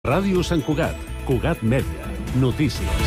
Ràdio Sant Cugat, Cugat Mèdia, notícies.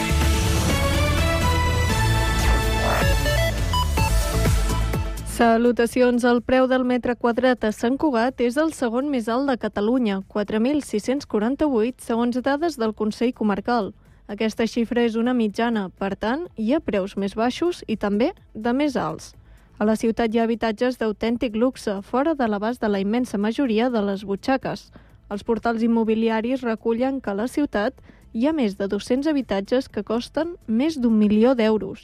Salutacions. El preu del metre quadrat a Sant Cugat és el segon més alt de Catalunya, 4.648, segons dades del Consell Comarcal. Aquesta xifra és una mitjana, per tant, hi ha preus més baixos i també de més alts. A la ciutat hi ha habitatges d'autèntic luxe, fora de l'abast de la immensa majoria de les butxaques. Els portals immobiliaris recullen que a la ciutat hi ha més de 200 habitatges que costen més d'1 milió d'euros.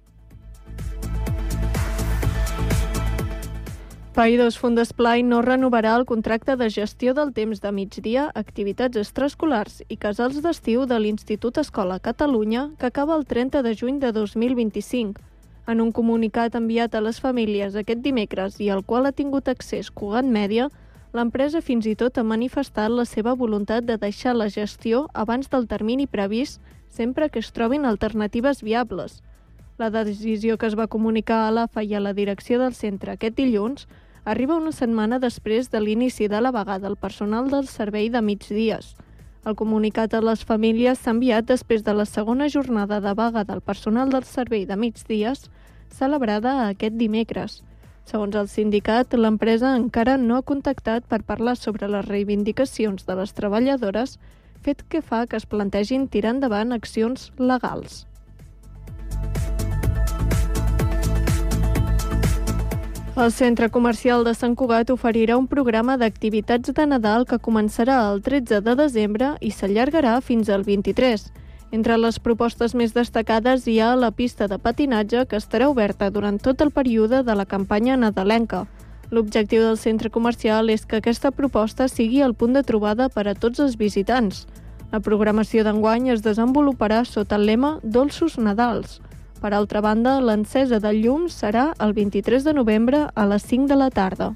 Païdós Fundesplai no renovarà el contracte de gestió del temps de migdia, activitats extraescolars i casals d'estiu de l'Institut Escola Catalunya, que acaba el 30 de juny de 2025. En un comunicat enviat a les famílies aquest dimecres i al qual ha tingut accés Cugat Mèdia, l'empresa fins i tot ha manifestat la seva voluntat de deixar la gestió abans del termini previst, sempre que es trobin alternatives viables. La decisió que es va comunicar a l'AFA i a la direcció del centre aquest dilluns arriba una setmana després de l'inici de la vaga del personal del servei de migdies. El comunicat a les famílies s'ha enviat després de la segona jornada de vaga del personal del servei de migdies, celebrada aquest dimecres. Segons el sindicat, l'empresa encara no ha contactat per parlar sobre les reivindicacions de les treballadores, fet que fa que es plantegin tirar endavant accions legals. El Centre Comercial de Sant Cugat oferirà un programa d'activitats de Nadal que començarà el 13 de desembre i s'allargarà fins al 23. Entre les propostes més destacades hi ha la pista de patinatge, que estarà oberta durant tot el període de la campanya nadalenca. L'objectiu del centre comercial és que aquesta proposta sigui el punt de trobada per a tots els visitants. La programació d'enguany es desenvoluparà sota el lema Dolços Nadals. Per altra banda, l'encesa del llum serà el 23 de novembre a les 5 de la tarda.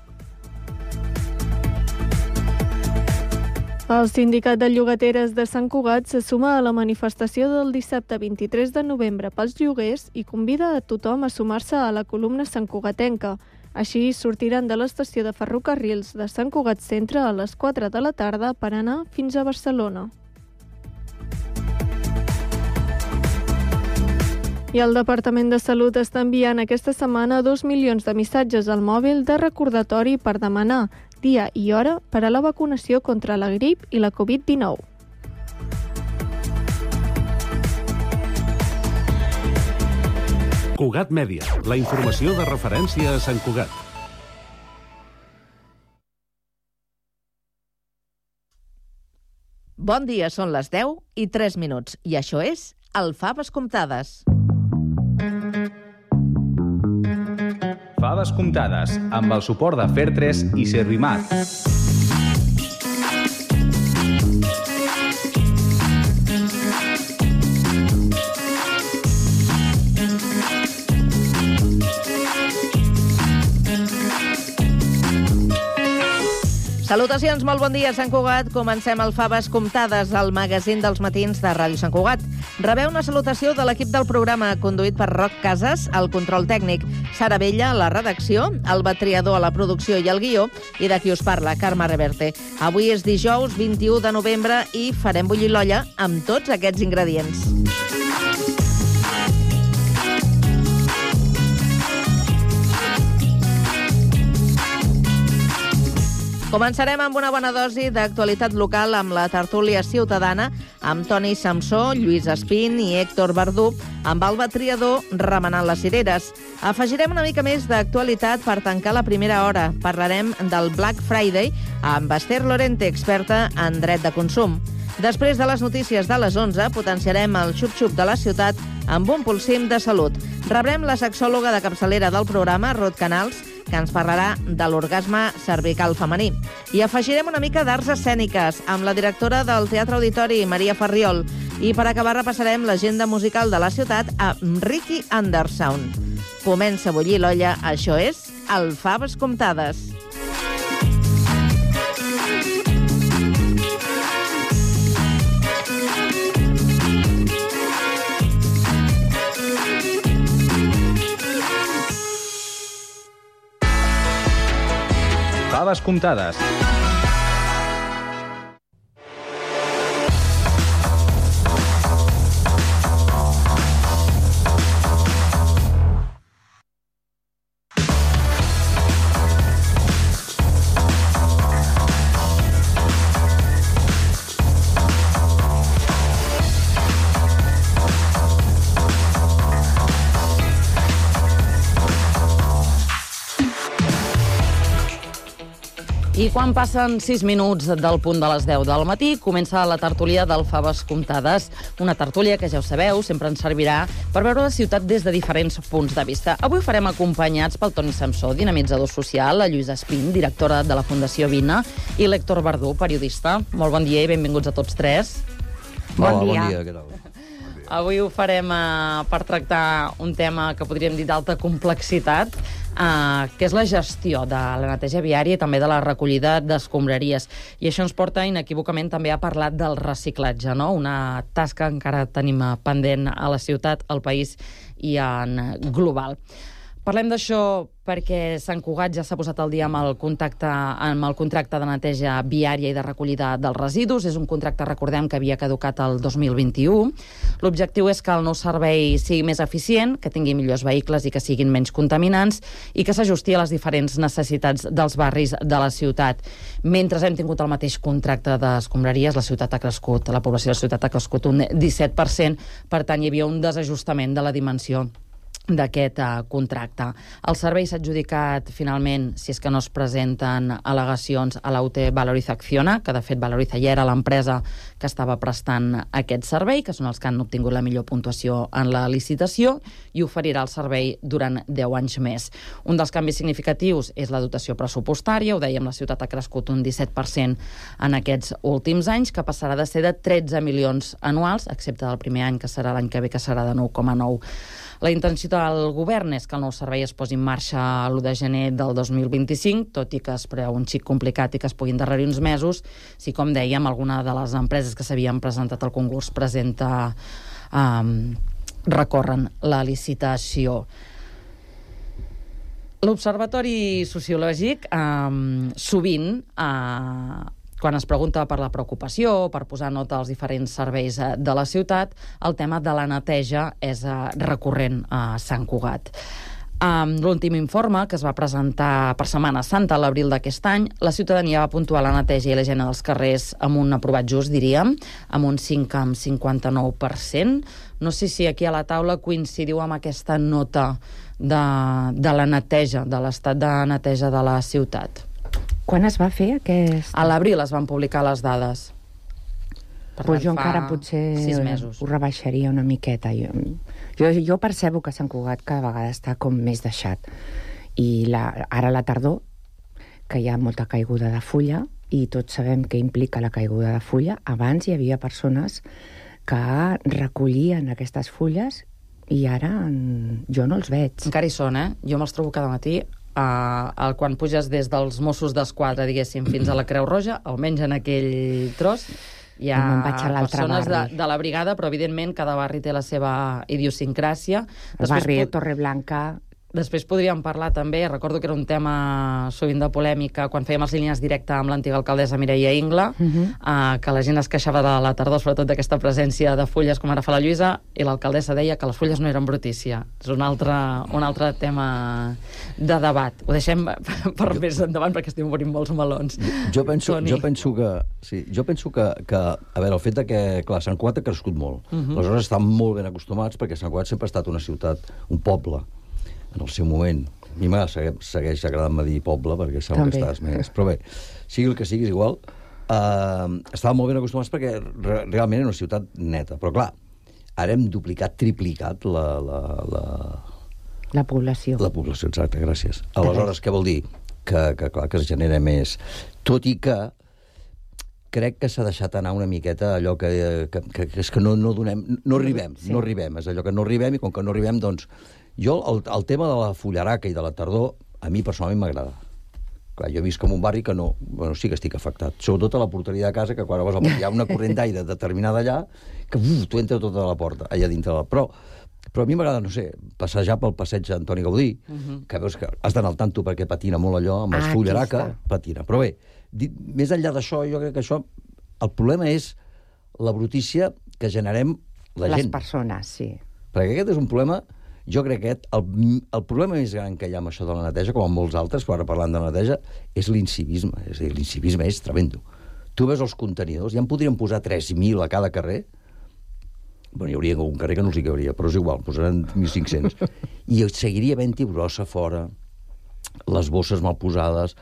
El Sindicat de Llogateres de Sant Cugat se suma a la manifestació del dissabte 23 de novembre pels lloguers i convida a tothom a sumar-se a la columna santcugatenca. Així sortiran de l'estació de ferrocarrils de Sant Cugat Centre a les 4 de la tarda per anar fins a Barcelona. I el Departament de Salut està enviant aquesta setmana 2 milions de missatges al mòbil de recordatori per demanar dia i hora per a la vacunació contra la grip i la Covid-19. Cugat Mèdia, la informació de referència a Sant Cugat. Bon dia, són les 10 i 3 minuts i això és el Faves Comptades. Faves Comptades, amb el suport de Fer3 i Servimat. Salutacions, molt bon dia, Sant Cugat. Comencem el Faves Comptades, el magazín dels matins de Ràdio Sant Cugat. Rebeu una salutació de l'equip del programa, conduït per Roc Casas, el control tècnic, Sara Vella, a la redacció, Alba Triador a la producció i el guió, i de qui us parla, Carme Reverte. Avui és dijous 21 de novembre i farem bullir l'olla amb tots aquests ingredients. Començarem amb una bona dosi d'actualitat local amb la tertúlia ciutadana amb Toni Samsó, Lluís Espín i Héctor Verdú, amb Alba Triador remenant les cireres. Afegirem una mica més d'actualitat per tancar la primera hora. Parlarem del Black Friday amb Esther Lorente, experta en dret de consum. Després de les notícies de les 11, potenciarem el xup-xup de la ciutat amb un polsim de salut. Rebrem la sexòloga de capçalera del programa, Rod Canals, que ens parlarà de l'orgasme cervical femení. I afegirem una mica d'arts escèniques amb la directora del Teatre Auditori, Maria Farriol. I per acabar repassarem l'agenda musical de la ciutat a Ricky Anderson. Comença a bullir l'olla, això és el Faves Comptades. Faves Comptades. I quan passen 6 minuts del punt de les 10 del matí, comença la tertúlia del Faves Comptades. Una tertúlia que, ja ho sabeu, sempre ens servirà per veure la ciutat des de diferents punts de vista. Avui ho farem acompanyats pel Toni Samsó, dinamitzador social, la Lluïsa Espín, directora de la Fundació Vina, i l'Héctor Verdú, periodista. Molt bon dia i benvinguts a tots tres. Bon dia, què tal? Avui ho farem per tractar un tema que podríem dir d'alta complexitat, que és la gestió de la neteja viària i també de la recollida d'escombraries. I això ens porta inequívocament també a parlar del reciclatge, no? Una tasca que encara tenim pendent a la ciutat, al país i en global. Parlem d'això perquè Sant Cugat ja s'ha posat al dia amb el contracte de neteja viària i de recollida dels residus. És un contracte, recordem, que havia caducat el 2021. L'objectiu és que el nou servei sigui més eficient, que tingui millors vehicles i que siguin menys contaminants i que s'ajusti a les diferents necessitats dels barris de la ciutat. Mentre hem tingut el mateix contracte d'escombraries, la ciutat ha crescut, la població de la ciutat ha crescut un 17%, per tant hi havia un desajustament de la dimensió d'aquest contracte. El servei s'ha adjudicat finalment, si és que no es presenten al·legacions, a la UT Valoriza Acciona, que de fet Valoriza ja era l'empresa que estava prestant aquest servei, que són els que han obtingut la millor puntuació en la licitació, i oferirà el servei durant 10 anys més. Un dels canvis significatius és la dotació pressupostària, ho dèiem, la ciutat ha crescut un 17% en aquests últims anys, que passarà de ser de 13 milions anuals, excepte del primer any, que serà l'any que ve, que serà de 9,9. La intenció del govern és que el nou servei es posi en marxa l'1 de gener del 2025, tot i que es preveu un xic complicat i que es pugui endarrerir uns mesos, si, com dèiem, alguna de les empreses que s'havien presentat al concurs recorren la licitació. L'Observatori Sociològic sovint quan es pregunta per la preocupació, per posar nota als diferents serveis de la ciutat, el tema de la neteja és recurrent a Sant Cugat. L'últim informe, que es va presentar per Setmana Santa a l'abril d'aquest any, la ciutadania va puntuar la neteja i la higiene dels carrers amb un aprovat just, diríem, amb un 5,59%. No sé si aquí a la taula coincidiu amb aquesta nota de la neteja, de l'estat de neteja de la ciutat. Quan es va fer aquest...? A l'abril es van publicar les dades. Pues jo encara potser 6 mesos. Ho rebaixaria una miqueta. Jo percebo que Sant Cugat cada vegada està com més deixat. I ara a la tardor, que hi ha molta caiguda de fulla, i tots sabem què implica la caiguda de fulla, abans hi havia persones que recollien aquestes fulles i ara jo no els veig. Encara hi són, Jo me'ls trobo cada matí. Quan puges des dels Mossos d'Esquadra, diguéssim, fins a la Creu Roja, almenys en aquell tros, hi ha persones de la brigada, però evidentment cada barri té la seva idiosincràsia. El barri de Torreblanca... Després podríem parlar també, recordo que era un tema sovint de polèmica, quan fèiem les línies directes amb l'antiga alcaldessa Mireia Ingla, que la gent es queixava de la tardor, sobretot d'aquesta presència de fulles, com ara fa la Lluïsa, i l'alcaldessa deia que les fulles no eren brutícia. És un altre tema de debat. Ho deixem per més endavant, perquè estem obrint molts melons. Jo penso que, a veure, el fet que, clar, Sant Cugat ha crescut molt. Aleshores estan molt ben acostumats, perquè Sant Cugat sempre ha estat una ciutat, un poble, en el seu moment. A mi segueix agradant-me dir poble, perquè sembla que estàs més... Però bé, sigui el que sigui, és igual. Estàvem molt ben acostumats perquè realment era una ciutat neta. Però clar, ara hem duplicat, triplicat la població. La població, exacte, gràcies. Aleshores, què vol dir? Que clar, que es genera més. Tot i que crec que s'ha deixat anar una miqueta allò que és que no arribem. És allò que no arribem, i com que no arribem, doncs... Jo, el tema de la fullaraca i de la tardor, a mi personalment m'agrada. Clar, jo visc en un barri que no... Bueno, sí que estic afectat. Sobretot a la porteria de casa, que quan hi ha una corrent d'aire determinada allà, que t'ho entra tota la porta, allà dintre. Però a mi m'agrada, no sé, passejar pel passeig Antoni Gaudí, que veus que has d'anar al tanto perquè patina molt allò, amb el fullaraca, patina. Però bé, més enllà d'això, jo crec que això... El problema és la brutícia que generem la gent. Les persones, sí. Perquè aquest és un problema... Jo crec que el problema més gran que hi ha amb això de la neteja, com amb molts altres, quan ara parlant de la neteja, és l'incivisme. És a dir, l'incivisme és tremendo. Tu veus els contenidors, ja en podríem posar 3.000 a cada carrer. Bueno, hi hauria algun carrer que no els hi cabria, però és igual, posaran 1.500. I seguiria havent-hi brossa fora, les bosses mal posades,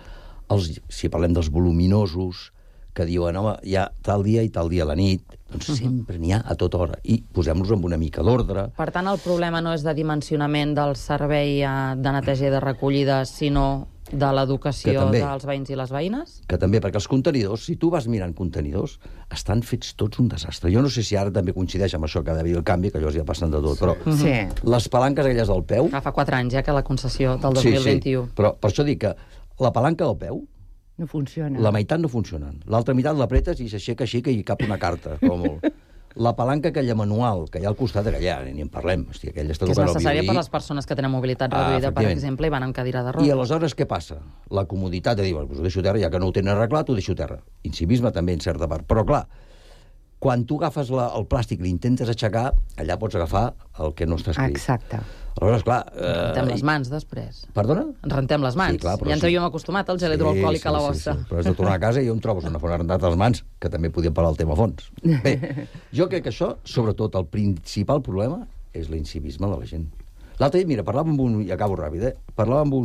si parlem dels voluminosos, que diuen, home, hi ha tal dia i tal dia a la nit, doncs sempre n'hi ha a tota hora. I posem-nos amb una mica d'ordre. Per tant, el problema no és de dimensionament del servei de neteja i de recollida, sinó de l'educació dels veïns i les veïnes? Que també, perquè els contenidors, si tu vas mirant contenidors, estan fets tots un desastre. Jo no sé si ara també coincideix amb això que ha d'haver el canvi, que allò ja passen de tot, però les palanques aquelles del peu... Fa 4 anys, que la concessió del 2021. Sí, però per això dic que la palanca del peu no funciona. La meitat no funcionen. L'altra meitat l'apretes i s'aixeca així que hi cap una carta, com molt. La palanca aquella manual, que hi ha al costat, aquella, ni en parlem. Hosti, aquella està que és necessària per les persones que tenen mobilitat reduïda, per exemple, i van amb cadira de roda. I aleshores què passa? La comoditat de dir, doncs ho deixo a terra, ja que no ho tenen arreglat, ho deixo a terra. Incivisme també, en certa part. Però, clar, quan tu agafes el plàstic i l'intentes aixecar, allà pots agafar el que no està escrit. Exacte. Aleshores, clar... Rentem les mans, després. Perdona? Ens rentem les mans. Sí, clar, ja ens havíem acostumat al gel hidroalcohòlic a la bossa. Però has de tornar a casa i jo em trobo una font rentat a les mans, que també podíem parlar del tema fons. Bé, jo crec que això, sobretot, el principal problema és l'incivisme de la gent. L'altre dia, mira, parlava amb un... I acabo ràpid, parlava amb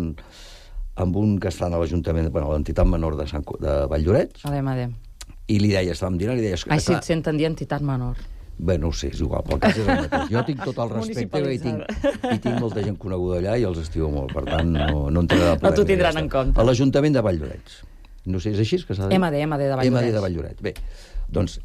un que està a l'Ajuntament, bueno, a l'entitat menor de Valldoreix. Adem. I li deia, estàvem dinant, i li deia... Ai, si et senten dir entitat menor. Bé, no ho sé, és igual, però el cas és el mateix. Jo tinc tot el respecte i tinc molta gent coneguda allà i els estimo molt, per tant, no en tindrà de No t'ho tindran en compte. A l'Ajuntament de Valldoreix. No sé, és així que s'ha de dir? MD de Valldoreix. MD de Valldoreix. Bé, doncs,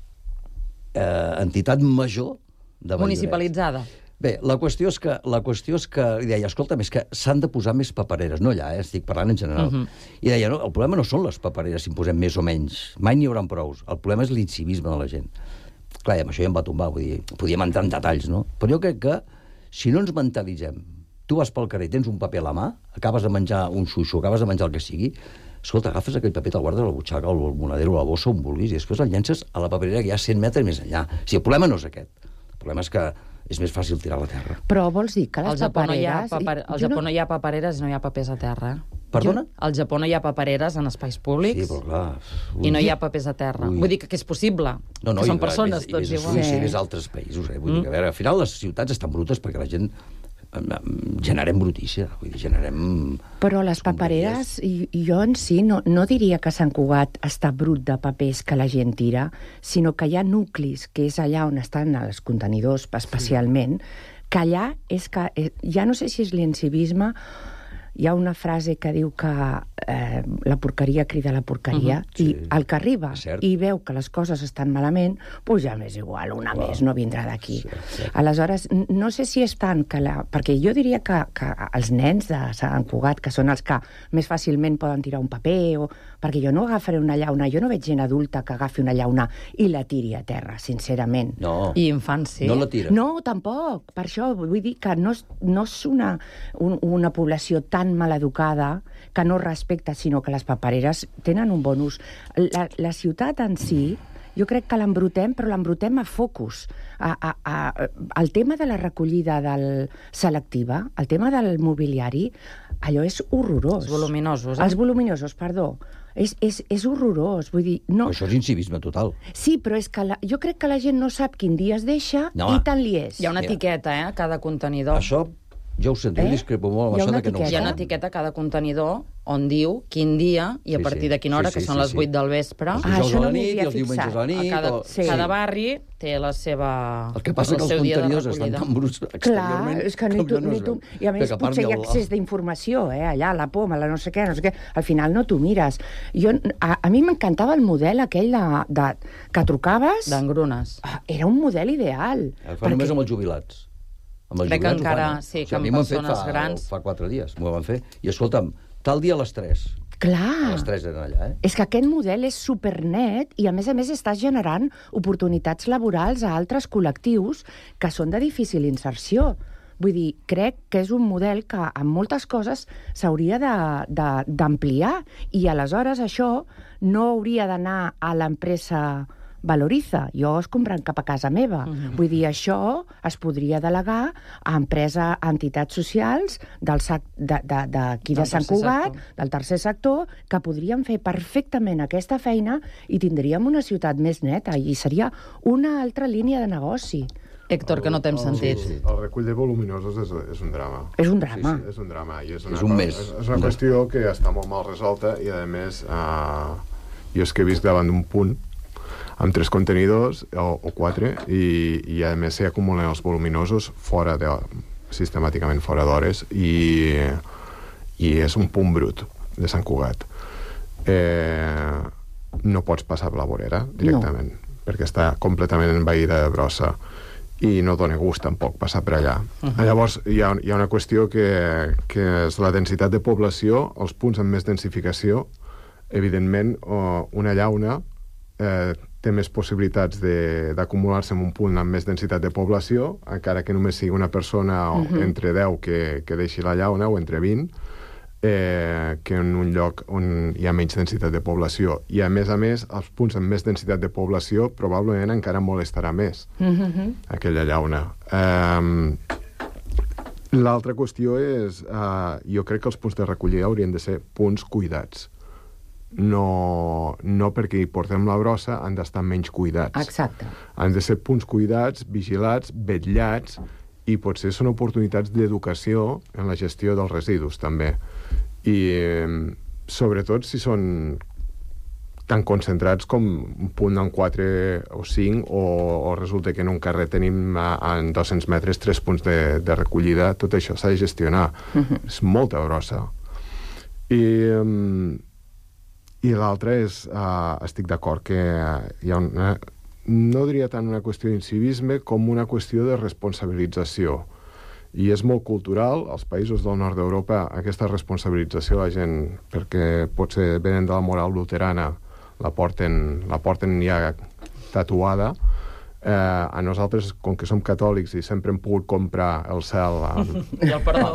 entitat major de Valldoreix. Municipalitzada. Bé, la qüestió és que li deia, escolta, és que s'han de posar més papereres, no allà, estic parlant en general. I deia, no, el problema no són les papereres, si en posem més o menys. Mai n'hi haurà prous. El problema és l'incivisme de la gent. Clar, i amb això ja em va tombar, vull dir, podíem entrar en detalls, no? Però jo crec que, si no ens mentalitzem, tu vas pel carrer, tens un paper a la mà, acabes de menjar un xuixo, acabes de menjar el que sigui, escolta, agafes aquell paper, te'l guardes a la butxaca, al monedero, a la bossa, on vulguis, i després el llences a la paperera que hi ha 100 metres més enllà. O sigui, el problema no és aquest. El problema és que és més fàcil tirar a la terra. Però vols dir que les papereres... Al Japó no hi ha papereres, no hi ha papers a terra. Perdona? Al Japó no hi ha papereres en espais públics. Sí, però clar... I no hi ha papers a terra. Vull dir que és possible. No, que són persones, tots igual. I ves a altres països. Vull dir que, a veure, al final les ciutats estan brutes perquè la gent... generem brutícia, vull dir, generem... Però les papereres, jo en si no diria que Sant Cugat està brut de papers que la gent tira, sinó que hi ha nuclis, que és allà on estan els contenidors especialment, que allà és que, ja no sé si és l'incivisme, hi ha una frase que diu que la porqueria crida la porqueria, i el que arriba i veu que les coses estan malament, doncs ja m'és igual, una més no vindrà d'aquí. Aleshores, no sé si és tant que perquè jo diria que els nens de Sant Cugat, que són els que més fàcilment poden tirar un paper, perquè jo no agafaré una llauna, jo no veig gent adulta que agafi una llauna i la tiri a terra, sincerament. No. I infants, sí. No la tira. No, tampoc. Per això vull dir que no és una població tan maleducada que no respecta, sinó que les papereres tenen un bon ús. La ciutat en si, jo crec que l'embrutem, però l'embrutem a focus. El tema de la recollida selectiva, el tema del mobiliari, allò és horrorós. Els voluminosos, Els voluminosos, perdó. És horrorós, vull dir... No... Això és incivisme total. Sí, però és que jo crec que la gent no sap quin dia es deixa i tant li és. Hi ha una etiqueta, a cada contenidor. Això, jo ho sento, jo discrepo molt amb això de que no ho Hi ha una etiqueta a cada contenidor on diu quin dia i a partir de quina hora, que són les 8 del vespre. Els dijous a la nit i els diumenges a la nit. Cada barri té la seva... El que passa que els contenidors estan tan bruts exteriorment... Clar, és que ni tu... I a més, potser hi ha accés d'informació, allà, a la poma, la no sé què, al final no t'ho mires. A mi m'encantava el model aquell que trucaves... D'engrunes. Era un model ideal. El fa només amb els jubilats. Crec que encara, sí, que amb persones grans... Fa 4 dies, m'ho van fer. I escolta'm, tal dia a les 3. Clar. A les 3 eren allà, És que aquest model és supernet i, a més estàs generant oportunitats laborals a altres col·lectius que són de difícil inserció. Vull dir, crec que és un model que en moltes coses s'hauria d'ampliar i aleshores això no hauria d'anar a l'empresa Valoriza, jo es compren cap a casa meva. Vull dir, això es podria delegar a entitats socials d'aquí de Sant Cugat, del tercer sector, que podrien fer perfectament aquesta feina i tindríem una ciutat més neta i seria una altra línia de negoci. Héctor, que no t'hem sentit. El recull de voluminosos és un drama. És un drama. Sí, és un drama. I és un mes. És una qüestió que està molt mal resolta i, a més, jo és que he vist davant d'un punt amb 3 contenidors o 4 i a més s'hi acumulen els voluminosos sistemàticament fora d'hores i és un punt brut de Sant Cugat. No pots passar per la vorera directament, perquè està completament envaïda de brossa i no dona gust tampoc passar per allà. Llavors hi ha una qüestió que és la densitat de població, els punts amb més densificació. Evidentment, una llauna té més possibilitats d'acumular-se en un punt amb més densitat de població, encara que només sigui una persona entre 10 que deixi la llauna, o entre 20, que en un lloc on hi ha menys densitat de població. I, a més, els punts amb més densitat de població probablement encara molestarà més aquella llauna. L'altra qüestió és, jo crec que els punts de recollida haurien de ser punts cuidats. No perquè hi portem la brossa han d'estar menys cuidats. Exacte. Han de ser punts cuidats, vigilats, vetllats, i potser són oportunitats d'educació en la gestió dels residus, també. I sobretot si són tan concentrats com un punt en 4 o 5 o resulta que en un carrer tenim en 200 metres 3 punts de recollida. Tot això s'ha de gestionar. És molta brossa. I l'altre és, estic d'acord que hi ha una, no diria tant una qüestió d'incivisme com una qüestió de responsabilització. I és molt cultural, als països del nord d'Europa, aquesta responsabilització la gent, perquè potser venen de la moral luterana, la porten ja tatuada. A nosaltres, com que som catòlics i sempre hem pogut comprar el cel i el perdó,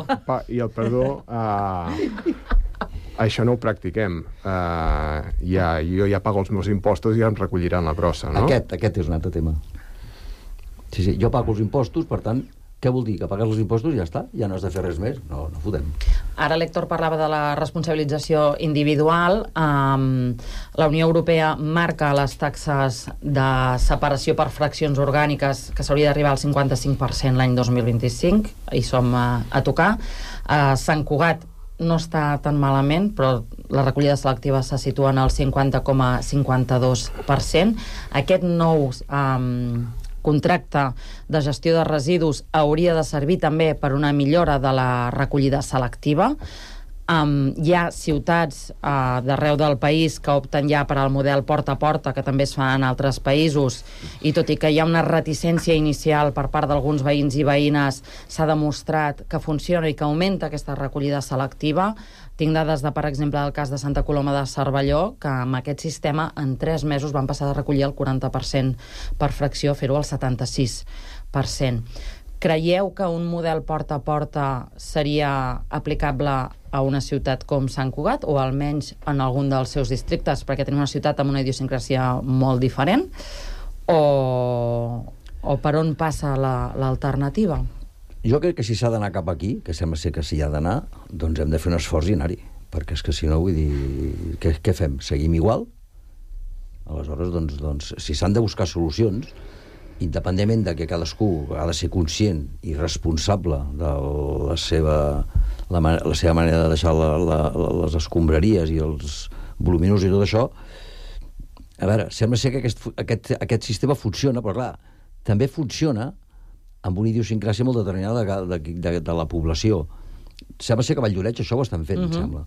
això no ho practiquem. Jo ja pago els meus impostos i ja em recolliran la brossa, no? Aquest és un altre tema. Sí, jo pago els impostos, per tant, què vol dir? Que pagues els impostos i ja està? Ja no has de fer res més? No fotem. Ara l'Héctor parlava de la responsabilització individual. La Unió Europea marca les taxes de separació per fraccions orgàniques que s'hauria d'arribar al 55% l'any 2025. Hi som a tocar. Sant Cugat no està tan malament, però la recollida selectiva se situa en el 50,52%. Aquest nou contracte de gestió de residus hauria de servir també per una millora de la recollida selectiva. Hi ha ciutats d'arreu del país que opten ja per al model porta a porta, que també es fa en altres països, i tot i que hi ha una reticència inicial per part d'alguns veïns i veïnes, s'ha demostrat que funciona i que augmenta aquesta recollida selectiva. Tinc dades de, per exemple, el cas de Santa Coloma de Cervelló, que amb aquest sistema en 3 mesos van passar de recollir el 40% per fracció a fer-ho al 76%. Creieu que un model porta a porta seria aplicable a una ciutat com Sant Cugat, o almenys en algun dels seus districtes, perquè tenim una ciutat amb una idiosincràsia molt diferent, o per on passa l'alternativa? Jo crec que si s'ha d'anar cap aquí, que sembla ser que s'hi ha d'anar, doncs hem de fer un esforç i anar-hi, perquè és que si no, vull dir, què fem? Seguim igual? Aleshores, doncs, si s'han de buscar solucions, independentment de que cadascú ha de ser conscient i responsable de la seva manera de deixar les escombraries i els voluminosos i tot això, a veure, sembla ser que aquest sistema funciona, però clar, també funciona amb una idiosincràsia molt determinada de la població. Sembla ser que a Valldoreix això ho estan fent, em sembla.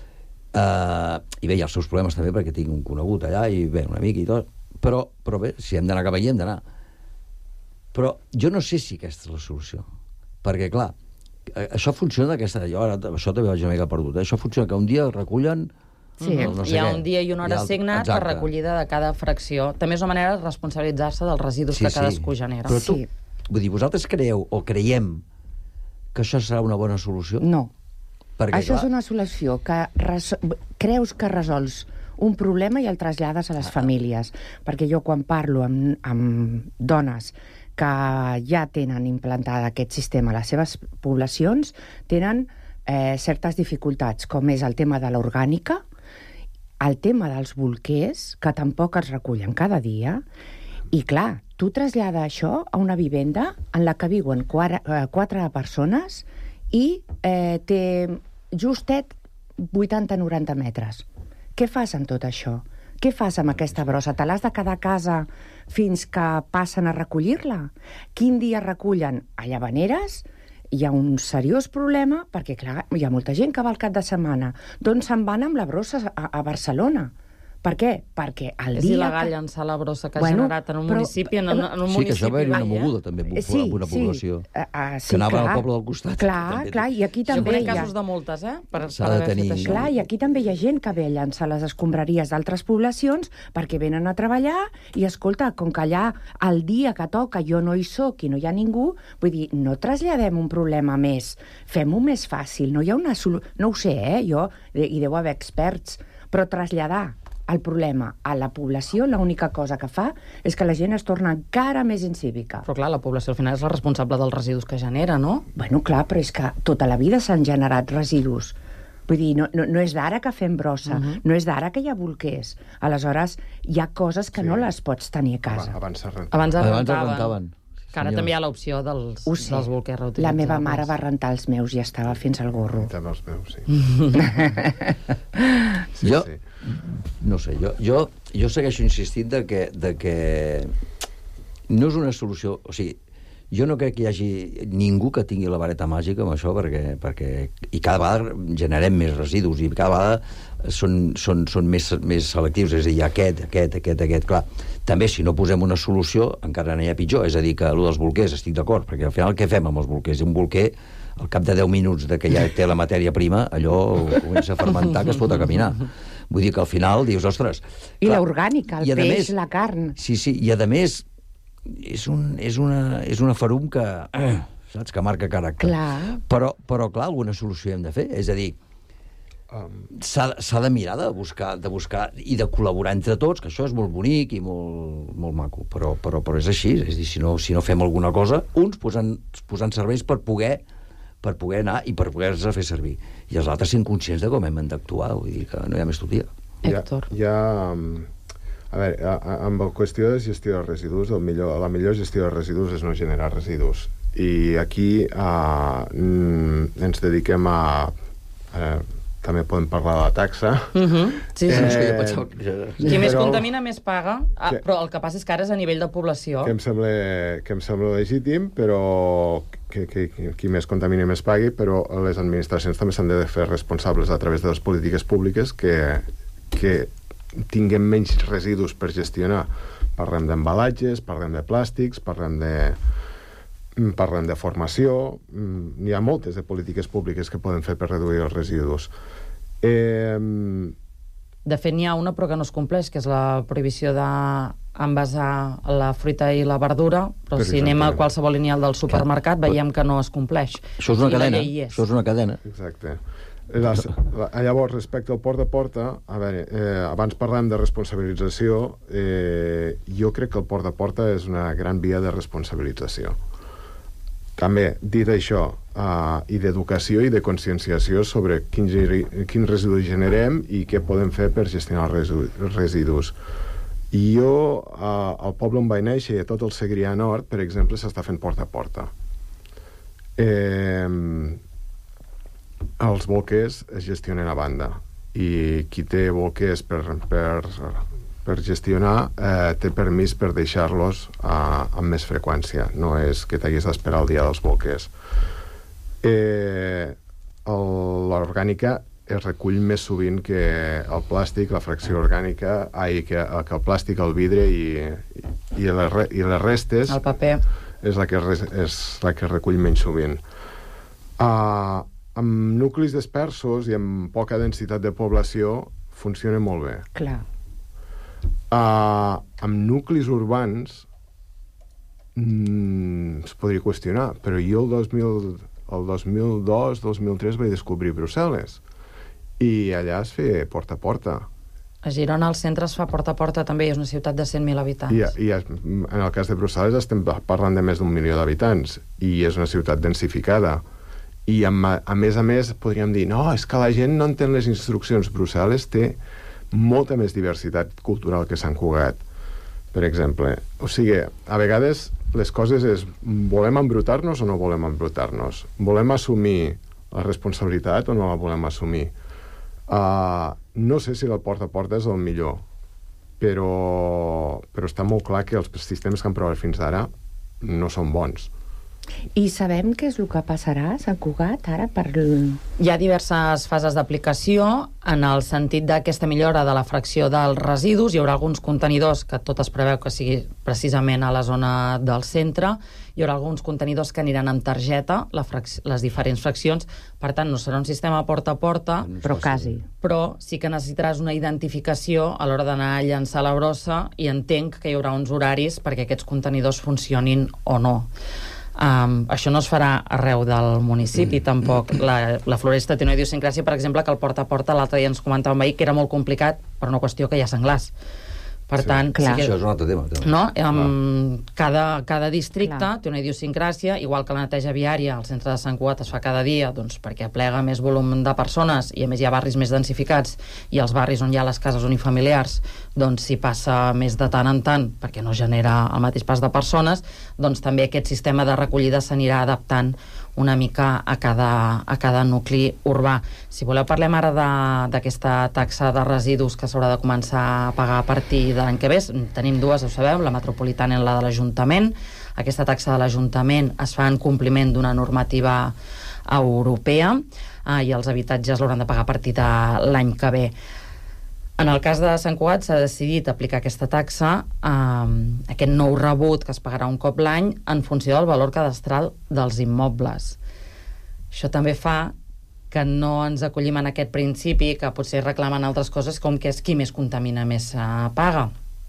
I bé, hi ha els seus problemes també, perquè tinc un conegut allà i bé, un amic i tot, però bé, si hem d'anar cap allà, hem d'anar. Però jo no sé si aquesta és la solució. Perquè, clar, això funciona d'aquesta... Jo ara, això també vaig una mica perdut. Això funciona que un dia recullen... Sí, hi ha un dia i una hora assignat per recollida de cada fracció. També és una manera de responsabilitzar-se dels residus que cadascú genera. Però tu, vull dir, vosaltres creieu o creiem que això serà una bona solució? No. Això és una solució que creus que resols un problema i el trasllades a les famílies. Perquè jo quan parlo amb dones que ja tenen implantada aquest sistema a les seves poblacions, tenen certes dificultats, com és el tema de l'orgànica, el tema dels bolquers, que tampoc es recullen cada dia, I clar, tu trasllada això a una vivenda en la que viuen 4 persones i té justet 80-90 metres. Què fas amb tot això? Què fas amb aquesta brossa? Te l'has de quedar a casa fins que passen a recollir-la? Quin dia recullen? A Llavaneres hi ha un seriós problema perquè, clar, hi ha molta gent que va al cap de setmana. D'on se'n van amb la brossa a Barcelona? Per què? Perquè el dia... És il·legal llançar la brossa que ha generat en un municipi, en un municipi... Sí, que això va haver una moguda, també, amb una població. Que anava al poble del costat. Clar, i aquí també hi ha... casos de multes, S'ha de tenir... Clar, i aquí també hi ha gent que ve a llançar les escombraries d'altres poblacions perquè venen a treballar i, escolta, com que allà el dia que toca jo no hi soc i no hi ha ningú, vull dir, no traslladem un problema més, fem-ho més fàcil, no hi ha una solució... No ho sé, jo, hi deu haver experts, però traslladar el problema a la població, l'única cosa que fa és que la gent es torna encara més incívica. Però clar, la població al final és la responsable dels residus que genera, no? Bueno, clar, però és que tota la vida s'han generat residus. Vull dir, no és d'ara que fem brossa, no és d'ara que hi ha bolquers. Aleshores, hi ha coses que no les pots tenir a casa. Abans es rentaven. Que ara també hi ha l'opció dels bolquers reutilitzables. La meva mare va rentar els meus i estava fins al gorro. També els meus, sí. Jo, no sé, jo segueixo insistint de que no és una solució... O sigui, jo no crec que hi hagi ningú que tingui la vareta màgica amb això, perquè i cada vegada generem més residus i cada vegada són més selectius, és a dir, aquest. Clar, també si no posem una solució encara n'hi ha pitjor, és a dir, que allò dels bolquers estic d'acord, perquè al final què fem amb els bolquers? Un bolquer, al cap de 10 minuts de que ja té la matèria prima, allò comença a fermentar que es pot a caminar. Vull dir que al final dius, ostres... I l'orgànica, el peix, la carn... Sí, i a més és una ferum que, saps, que marca caràcter. Clar. Però clar, alguna solució hem de fer. És a dir, s'ha de mirar de buscar i de col·laborar entre tots, que això és molt bonic i molt maco, però és així. És a dir, si no fem alguna cosa, uns posant serveis per poder anar i per poder-se fer servir. I els altres sent conscients de com hem d'actuar. Vull dir que no hi ha més tot dia. Héctor. A veure, amb la qüestió de gestió de residus, la millor gestió de residus és no generar residus. I aquí ens dediquem a... també podem parlar de la taxa. Sí. Qui més contamina, més paga. Però el que passa és que ara és a nivell de població. Que em sembla legítim, però que qui més contamina més pagui, però les administracions també s'han de fer responsables a través de les polítiques públiques que tinguem menys residus per gestionar. Parlem d'embalatges, parlem de plàstics, parlem de formació. N'hi ha moltes de polítiques públiques que poden fer per reduir els residus. De fet, n'hi ha una però que no es compleix, que és la prohibició d'envasar la fruita i la verdura, però si anem a qualsevol lineal del supermercat veiem que no es compleix. Això és una cadena. Exacte. Llavors, respecte al porta a porta, a veure, abans parlàvem de responsabilització, jo crec que el porta a porta és una gran via de responsabilització. També, dit això, i d'educació i de conscienciació sobre quins residus generem i què podem fer per gestionar els residus. Jo, al poble on vaig néixer, a tot el Segrià Nord, per exemple, s'està fent porta a porta. Els bolquers es gestionen a banda i qui té bolquers per gestionar té permís per deixar-los amb més freqüència, no és que t'haguis d'esperar el dia dels bolquers. L'orgànica es recull més sovint que el plàstic, la fracció orgànica, que el plàstic, el vidre i les restes, el paper, és la que recull menys sovint. Amb nuclis dispersos i amb poca densitat de població funciona molt bé. Clar. Amb nuclis urbans es podria qüestionar, però jo el 2002-2003 vaig descobrir Brussel·les i allà es feia porta a porta. A Girona el centre es fa porta a porta també, és una ciutat de 100.000 habitants. I en el cas de Brussel·les estem parlant de més d'1 milió d'habitants i és una ciutat densificada. I a més podríem dir, no, és que la gent no entén les instruccions. Brussel·les té molta més diversitat cultural que Sant Cugat. per exemple. O sigui, a vegades les coses és volem embrutar-nos o no volem embrutar-nos? Volem assumir la responsabilitat o no la volem assumir? No sé si el porta a porta és el millor, però està molt clar que els sistemes que han provat fins ara no són bons. I sabem què és el que passarà a Sant Cugat ara per... Hi ha diverses fases d'aplicació en el sentit d'aquesta millora de la fracció dels residus. Hi haurà alguns contenidors que tot es preveu que sigui precisament a la zona del centre. Hi haurà alguns contenidors que aniran amb targeta, les diferents fraccions. Per tant, no serà un sistema porta a porta. Però quasi. Però sí que necessitaràs una identificació a l'hora d'anar a llançar la brossa i entenc que hi haurà uns horaris perquè aquests contenidors funcionin o no. Això no es farà arreu del municipi, tampoc. La Floresta té una idiosincràsia, per exemple, que el porta a porta, l'altre dia ens comentava un veí que era molt complicat per una qüestió que hi ha senglars. Per tant, clar. Això és un altre tema. No? Cada districte té una idiosincràsia, igual que la neteja viària al centre de Sant Cugat es fa cada dia, doncs perquè aplega més volum de persones i a més hi ha barris més densificats i els barris on hi ha les cases unifamiliars doncs s'hi passa més de tant en tant perquè no genera el mateix pas de persones, doncs també aquest sistema de recollida s'anirà adaptant una mica a cada nucli urbà. Si voleu, parlem ara d'aquesta taxa de residus que s'haurà de començar a pagar a partir de l'any que ve. Tenim dues, ho sabeu, la metropolitana i la de l'Ajuntament. Aquesta taxa de l'Ajuntament es fa en compliment d'una normativa europea i els habitatges l'hauran de pagar a partir de l'any que ve. En el cas de Sant Cugat s'ha decidit aplicar aquesta taxa, aquest nou rebut que es pagarà un cop l'any en funció del valor cadastral dels immobles. Això també fa que no ens acollim en aquest principi que potser reclamen altres coses com que és qui més contamina més paga.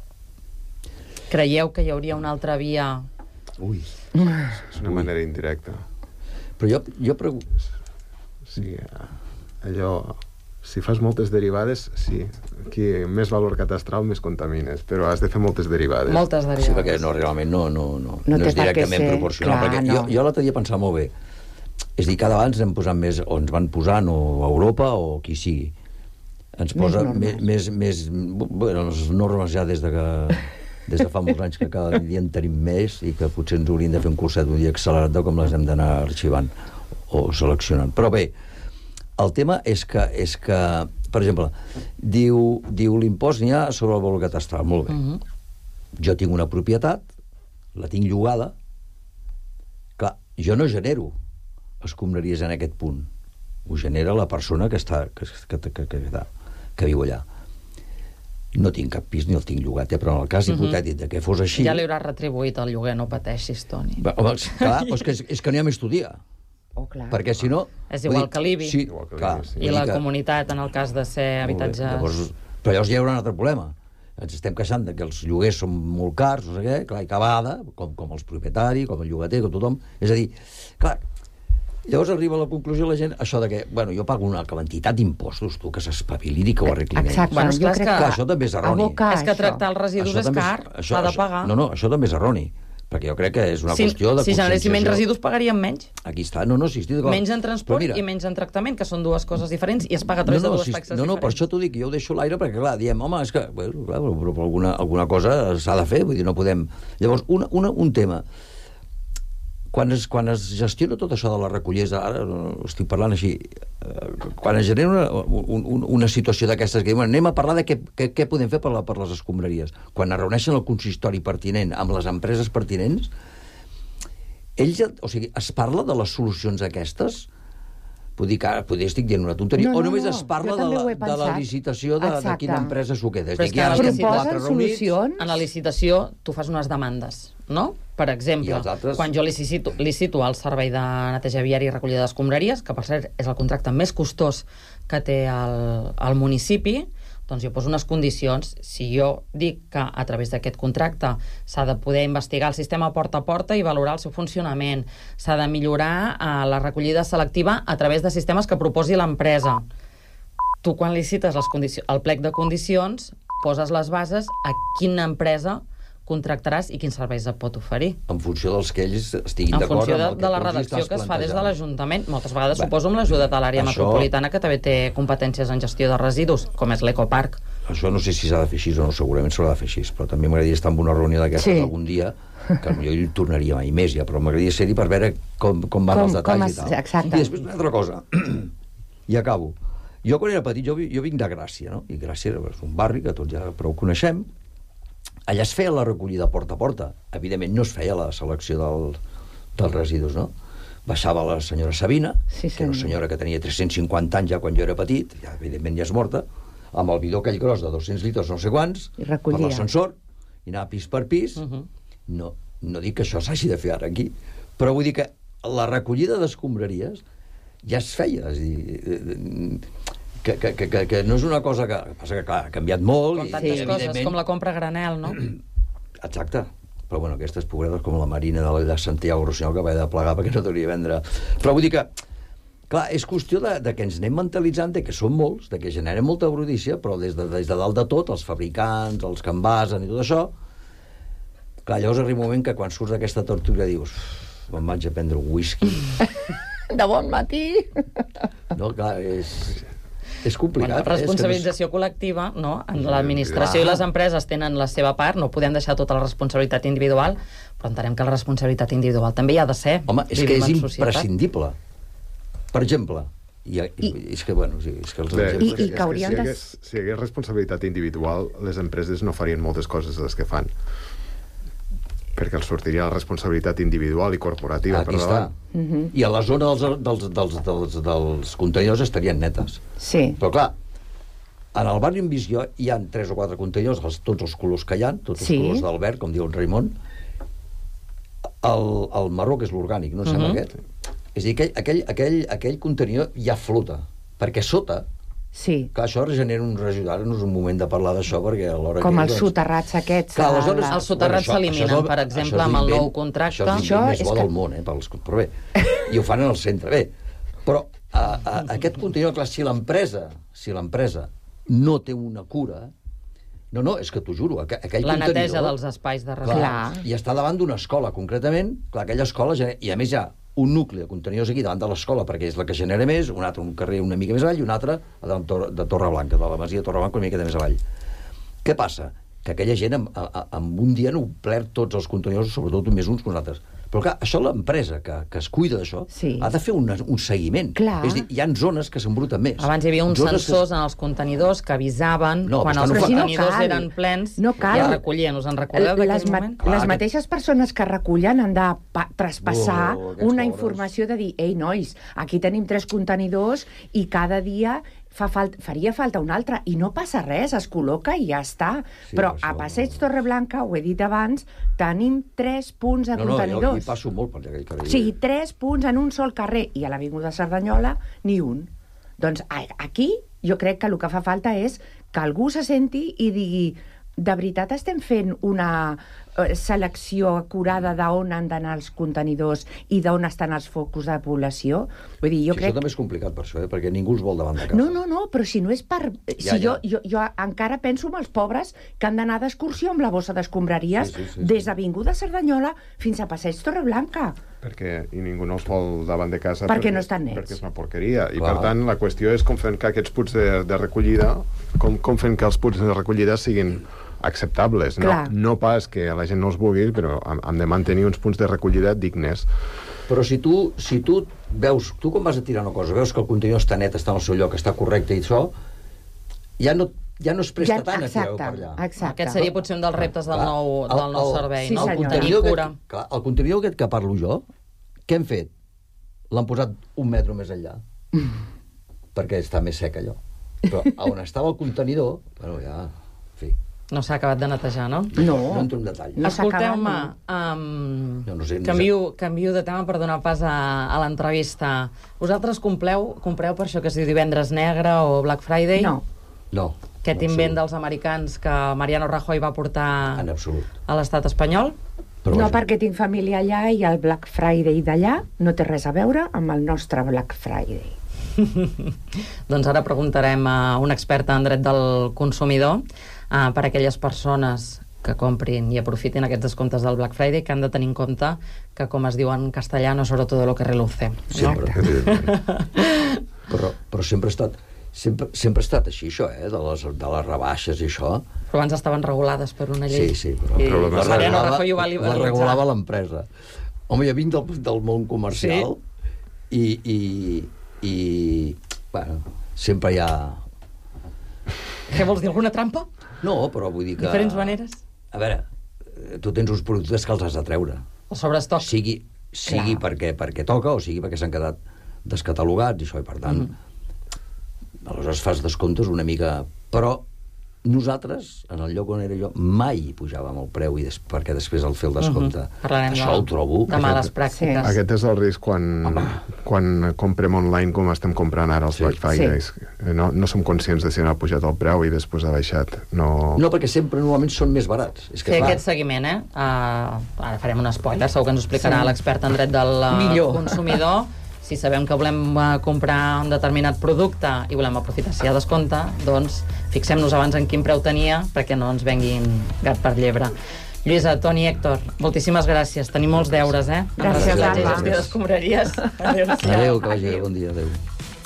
Creieu que hi hauria una altra via? Ui, és una manera indirecta. Però jo pregunto... Sí, allò... Si fas moltes derivades, sí. Aquí, més valor catastral, més contamines. Però has de fer moltes derivades. Moltes derivades. Sí, perquè realment no és directament proporcional. Perquè jo l'altre dia pensava molt bé. És dir, cada vegada ens hem posat més, o ens van posant, o a Europa, o qui sigui. Ens posa més bueno, les normes ja des de fa molts anys que cada dia en tenim més i que potser ens hauríem de fer un curset un dia accelerat de com les hem d'anar arxivant o seleccionant. Però bé, el tema és que per exemple, diu l'impost n'hi ha sobre el valor catastral. Molt bé. Jo tinc una propietat, la tinc llogada. Clar, jo no genero escombraries en aquest punt. Ho genera la persona que viu allà. No tinc cap pis ni el tinc llogat, però en el cas hipotètic de que fos així... Ja li hauràs retribuït el lloguer, no pateixis, Toni. Home, clar, és que n'hi ha més estudia. Perquè si no... És igual que l'IBI. Sí, clar. I la comunitat, en el cas de ser habitatges... Però llavors hi haurà un altre problema. Ens estem queixant que els lloguers són molt cars, no sé què, clar, i cada vegada, com els propietaris, com el llogater, com tothom... És a dir, clar, llavors arriba a la conclusió la gent, això de que, bueno, jo pago una quantitat d'impostos, tu, que s'espavili i que ho arregli. Exacte, bueno, jo crec que això també és erroni. És que tractar els residus és car, s'ha de pagar. No, això també és erroni. Perquè jo crec que és una qüestió de conscienciació. Si generéssim menys residus, pagaríem menys. Aquí està, sí, estic d'acord. Menys en transport i menys en tractament, que són dues coses diferents, i es paga a través de dues taxes diferents. No, per això t'ho dic, jo ho deixo a l'aire, perquè clar, diem, home, és que, bueno, clar, però alguna cosa s'ha de fer, vull dir, no podem... Llavors, un tema. Quan es gestiona tot això de la recollida, ara estic parlant així, quan es genera una situació d'aquestes que diuen anem a parlar de què podem fer per les escombraries, quan es reuneixen el consistori pertinent amb les empreses pertinents, ells, o sigui, es parla de les solucions aquestes? Potser estic dient una tonteria, o només es parla de la licitació de quina empresa s'ho queda. Però és que proposen solucions. En la licitació tu fas unes demandes, no? Per exemple, quan jo licito el servei de neteja viària i recollida d'escombraries, que per cert és el contracte més costós que té el municipi, doncs jo poso unes condicions. Si jo dic que a través d'aquest contracte s'ha de poder investigar el sistema porta a porta i valorar el seu funcionament, s'ha de millorar la recollida selectiva a través de sistemes que proposi l'empresa. Tu, quan licites el plec de condicions, poses les bases a quina empresa contractaràs i quins serveis et pot oferir. En funció dels que ells estiguin d'acord amb el que En funció de la redacció que es fa des de l'Ajuntament. Moltes vegades suposo amb l'ajuda de l'àrea metropolitana, que també té competències en gestió de residus, com és l'Ecoparc. això no sé si s'ha de fer així o no, segurament s'haurà de fer així, però també m'agradaria estar en una reunió d'aquestes algun dia, que potser hi tornaria mai més ja, però m'agradaria ser-hi per veure com van els detalls i tal. Exacte. I després una altra cosa, i acabo. Jo quan era petit, jo vinc de Gràcia, no? I Gràcia és un barri que tots ja prou coneixem. Allà es feia la recollida porta a porta. Evidentment no es feia la selecció dels residus, no? Baixava la senyora Sabina, que era una senyora que tenia 350 anys ja quan jo era petit, ja evidentment ja és morta, amb el bidó aquell gros de 200 litres no sé quants, per l'ascensor, i anava pis per pis. No dic que això s'hagi de fer ara aquí, però vull dir que la recollida d'escombraries ja es feia, és dir, que no és una cosa que passa que, clar, ha canviat molt. Com tantes coses, com la compra a granel, no? Exacte. Però bueno, aquestes pobretes com la Marina de Santiago Rossinyol que va de plegar perquè no t'hauria de vendre. Però vull dir que, clar, és qüestió de que ens anem mentalitzant, de que són molts, de que generem molta brutícia, però des de dalt de tot, els fabricants, els que envasen i tot això, clar, llavors arriba un moment que quan surts d'aquesta tortura dius, me'n vaig a prendre un whisky. De bon matí. No, clar, és complicat. Bueno, responsabilització col·lectiva, no? L'administració i les empreses tenen la seva part, no podem deixar tota la responsabilitat individual, però entenem que la responsabilitat individual també hi ha de ser. Home, és que és imprescindible. Per exemple, és que, bueno, és que els exemples... I que haurien de... Si hi hagués responsabilitat individual, les empreses no farien moltes coses de les que fan. Perquè els sortiria la responsabilitat individual i corporativa. Aquí està. I a la zona dels contenidors estarien netes. Sí. Però clar, en el barri on visc jo hi ha 3 o 4 contenidors, tots els colors que hi ha, tots els colors del verd, com diu el Raimon. El marró, que és l'orgànic, no sembla aquest? És a dir, aquell contenidor ja flota, perquè sota... Sí. Clar, això genera un residu. Ara no és un moment de parlar d'això, perquè a l'hora com els soterrats aquests. Clar, aleshores... Els soterrats s'eliminen, per exemple, amb el nou contracte. Això és l'invent més bo del món, però bé. I ho fan en el centre, bé. Però aquest contenidor, clar, si l'empresa no té una cura... No, és que t'ho juro, aquell contenidor... La neteja dels espais de residus. I està davant d'una escola, concretament. Clar, aquella escola... I a més hi ha un nucli de contenidors aquí davant de l'escola, perquè és la que genera més, un altre un carrer una mica més avall i un altre de Torreblanca, de la masia de Torreblanca una mica més avall. Què passa? Que aquella gent en un dia no omplert tots els contenidors, sobretot més uns que uns altres. Però clar, això l'empresa que es cuida d'això ha de fer un seguiment. Clar. És a dir, hi ha zones que s'embruten més. Abans hi havia uns sensors en els contenidors que avisaven quan els contenidors eren plens i es recollien. Us en recordeu d'aquell moment? Les mateixes persones que recullen han de traspassar una informació de dir, ei, nois, aquí tenim 3 contenidors i cada dia faria falta un altre, i no passa res, es col·loca i ja està. Però a Passeig Torreblanca, ho he dit abans, tenim 3 punts de contenidors. No, jo hi passo molt per aquell carrer. O sigui, 3 punts en un sol carrer, i a l'Avinguda Cerdanyola ni un. Doncs aquí jo crec que el que fa falta és que algú se senti i digui, de veritat estem fent una selecció acurada d'on han d'anar els contenidors i d'on estan els focus de població? Vull dir, jo crec... Això també és complicat per això, perquè ningú els vol davant de casa. No, però si no és per... Jo encara penso en els pobres que han d'anar d'excursió amb la bossa d'escombraries des d'Avinguda Cerdanyola fins a Passeig Torreblanca. I ningú no els vol davant de casa perquè no estan nets. Perquè és una porqueria. I per tant, la qüestió és com fem que aquests punts de recollida, com fem que els punts de recollida siguin acceptables. No pas que la gent no els vulgui, però hem de mantenir uns punts de recollida dignes. Però si tu veus, tu quan vas a tirar una cosa, veus que el contenidor està net, està en el seu lloc, està correcte i això, ja no es presta tant a tirar-ho per allà. Aquest seria potser un dels reptes del nou servei, no? El contenidor aquest que parlo jo, què hem fet? L'han posat 1 metre més enllà. Perquè està més sec allò. Però on estava el contenidor, bueno, ja... En fi. No s'ha acabat de netejar, no? No entro en detall. Escolteu-me, canvio de tema per donar pas a l'entrevista. Vosaltres compreu per això que es diu Divendres Negre o Black Friday? No. Aquest invent dels americans que Mariano Rajoy va portar a l'estat espanyol? No, perquè tinc família allà i el Black Friday d'allà no té res a veure amb el nostre Black Friday. Doncs ara preguntarem a una experta en dret del consumidor per a aquelles persones que comprin i aprofitin aquests descomptes del Black Friday, que han de tenir en compte que, com es diu en castellà, no sobre todo lo que reluce. Sempre. Però sempre ha estat... Sempre ha estat així, això, de les rebaixes i això. Però abans estaven regulades per una llei. Sí, però la regulava l'empresa. Home, jo vinc del món comercial i bueno, sempre hi ha... Què vols dir, alguna trampa? No, però vull dir que... Diferents maneres? A veure, tu tens uns productes que els has de treure. El sobrestoc. Sigui perquè toca o sigui perquè s'han quedat descatalogats i això, i per tant... Aleshores fas descomptes una mica... Però nosaltres, en el lloc on era jo, mai pujàvem el preu perquè després al fer el descompte. Això ho trobo... De males pràctiques. Aquest és el risc quan comprem online, com estem comprant ara els Black Fridays. No som conscients de si ha pujat el preu i després ha baixat. No, perquè sempre normalment són més barats. Fer aquest seguiment, ara farem un spoiler, segur que ens ho explicarà l'expert en dret del consumidor. Si sabem que volem comprar un determinat producte i volem aprofitar si hi ha descompte, doncs fixem-nos abans en quin preu tenia perquè no ens venguin gat per llebre. Lluïsa, Toni, Héctor, moltíssimes gràcies. Tenim molts deures, Gràcies, Anna. Gestió d'escombraries. Adéu, que vagi bé, bon dia, adéu.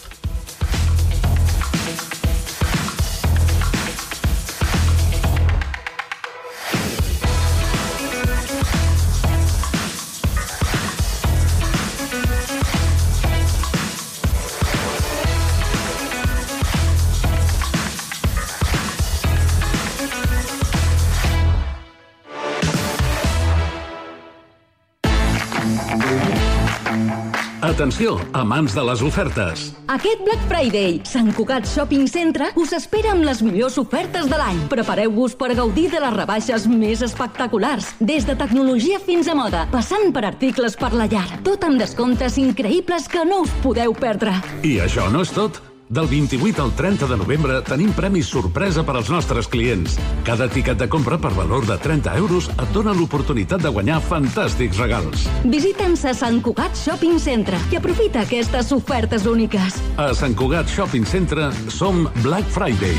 Atenció, amants de les ofertes. Aquest Black Friday, Sant Cugat Shopping Centre us espera amb les millors ofertes de l'any. Prepareu-vos per gaudir de les rebaixes més espectaculars, des de tecnologia fins a moda, passant per articles per la llar. Tot amb descomptes increïbles que no us podeu perdre. I això no és tot. Del 28 al 30 de novembre tenim premis sorpresa per als nostres clients. Cada tiquet de compra per valor de 30 euros et dona l'oportunitat de guanyar fantàstics regals. Visita'ns a Sant Cugat Shopping Centre i aprofita aquestes ofertes úniques. A Sant Cugat Shopping Centre som Black Friday.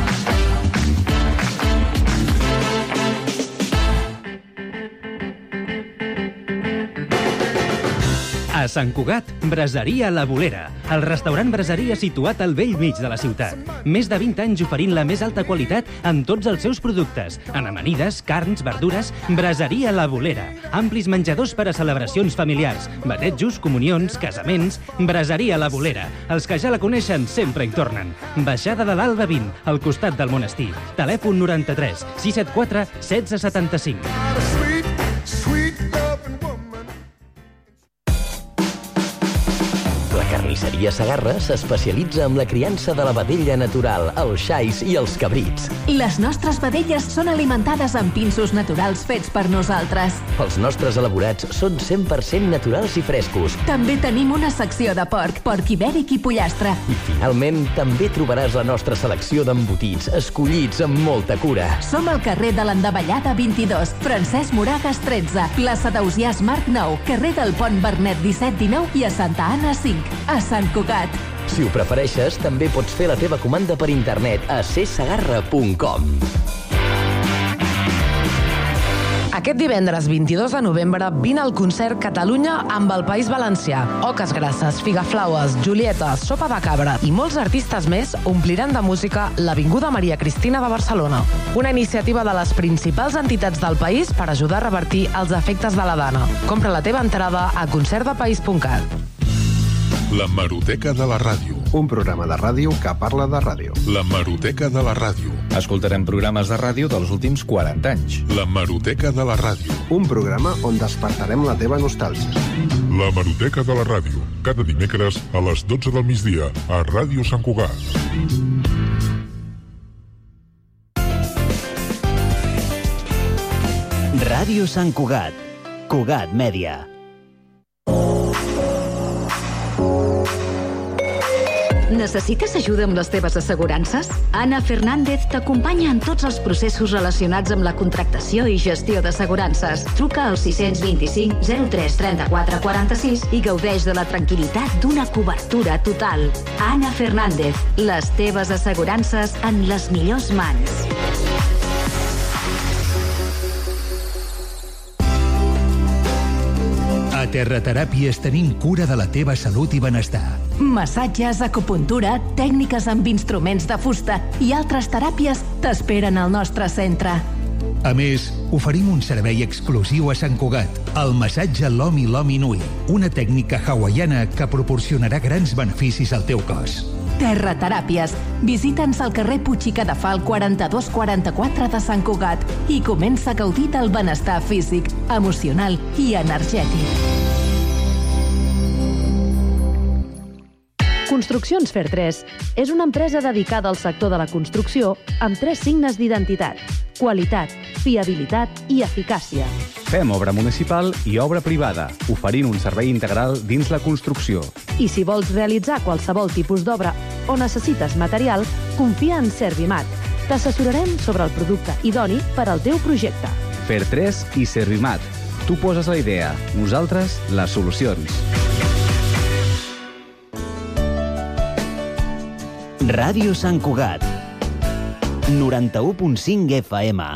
A Sant Cugat, Braseria La Bolera, el restaurant braseria situat al vell mig de la ciutat. Més de 20 anys oferint la més alta qualitat en tots els seus productes, en amanides, carns, verdures. Braseria La Bolera, amplis menjadors per a celebracions familiars, batejos, comunions, casaments. Braseria La Bolera, els que ja la coneixen sempre hi tornen. Baixada de l'Alba 20, al costat del monestir. Telèfon 93 674 1675. Carnisseria Segarra s'especialitza en la criança de la vedella natural, els xais i els cabrits. Les nostres vedelles són alimentades amb pinsos naturals fets per nosaltres. Els nostres elaborats són 100% naturals i frescos. També tenim una secció de porc ibèric i pollastre. I finalment també trobaràs la nostra selecció d'embotits, escollits amb molta cura. Som al carrer de l'Endavellada 22, Francesc Moragas 13, plaça d'Ausiàs Marc 9, carrer del Pont Bernet 17-19 i a Santa Anna 5. A Sant Cugat. Si ho prefereixes, també pots fer la teva comanda per internet a csegarra.com. Aquest divendres 22 de novembre vine al concert Catalunya amb el País Valencià. Oques Grasses, Figaflaues, Julieta, Sopa de Cabra i molts artistes més ompliran de música l'Avinguda Maria Cristina de Barcelona. Una iniciativa de les principals entitats del país per ajudar a revertir els efectes de la dana. Compra la teva entrada a concertdepaís.cat. L'Hemeroteca de la ràdio. Un programa de ràdio que parla de ràdio. L'Hemeroteca de la ràdio. Escoltarem programes de ràdio dels últims 40 anys. L'Hemeroteca de la ràdio. Un programa on despertarem la teva nostàlgia. L'Hemeroteca de la ràdio. Cada dimecres a les 12 del migdia a Ràdio Sant Cugat. Ràdio Sant Cugat. Cugat Mèdia. Necessites ajuda amb les teves assegurances? Anna Fernández t'acompanya en tots els processos relacionats amb la contractació i gestió d'assegurances. Truca al 625 03 34 46 i gaudeix de la tranquil·litat d'una cobertura total. Anna Fernández, les teves assegurances en les millors mans. A Terrateràpies tenim cura de la teva salut i benestar. Massatges, acupuntura, tècniques amb instruments de fusta i altres teràpies t'esperen al nostre centre. A més, oferim un servei exclusiu a Sant Cugat, el massatge Lomi Lomi Nui, una tècnica hawaiana que proporcionarà grans beneficis al teu cos. Terrateràpies. Visita'ns al carrer Puig i Cadafal 4244 de Sant Cugat i comença a gaudir del benestar físic, emocional i energètic. Construccions Fer3 és una empresa dedicada al sector de la construcció amb 3 signes d'identitat: qualitat, fiabilitat i eficàcia. Fem obra municipal i obra privada, oferint un servei integral dins la construcció. I si vols realitzar qualsevol tipus d'obra o necessites material, confia en Servimat. T'assessorarem sobre el producte idoni per al teu projecte. Fer3 i Servimat. Tu poses la idea, nosaltres les solucions. Ràdio Sant Cugat. 91.5 FM.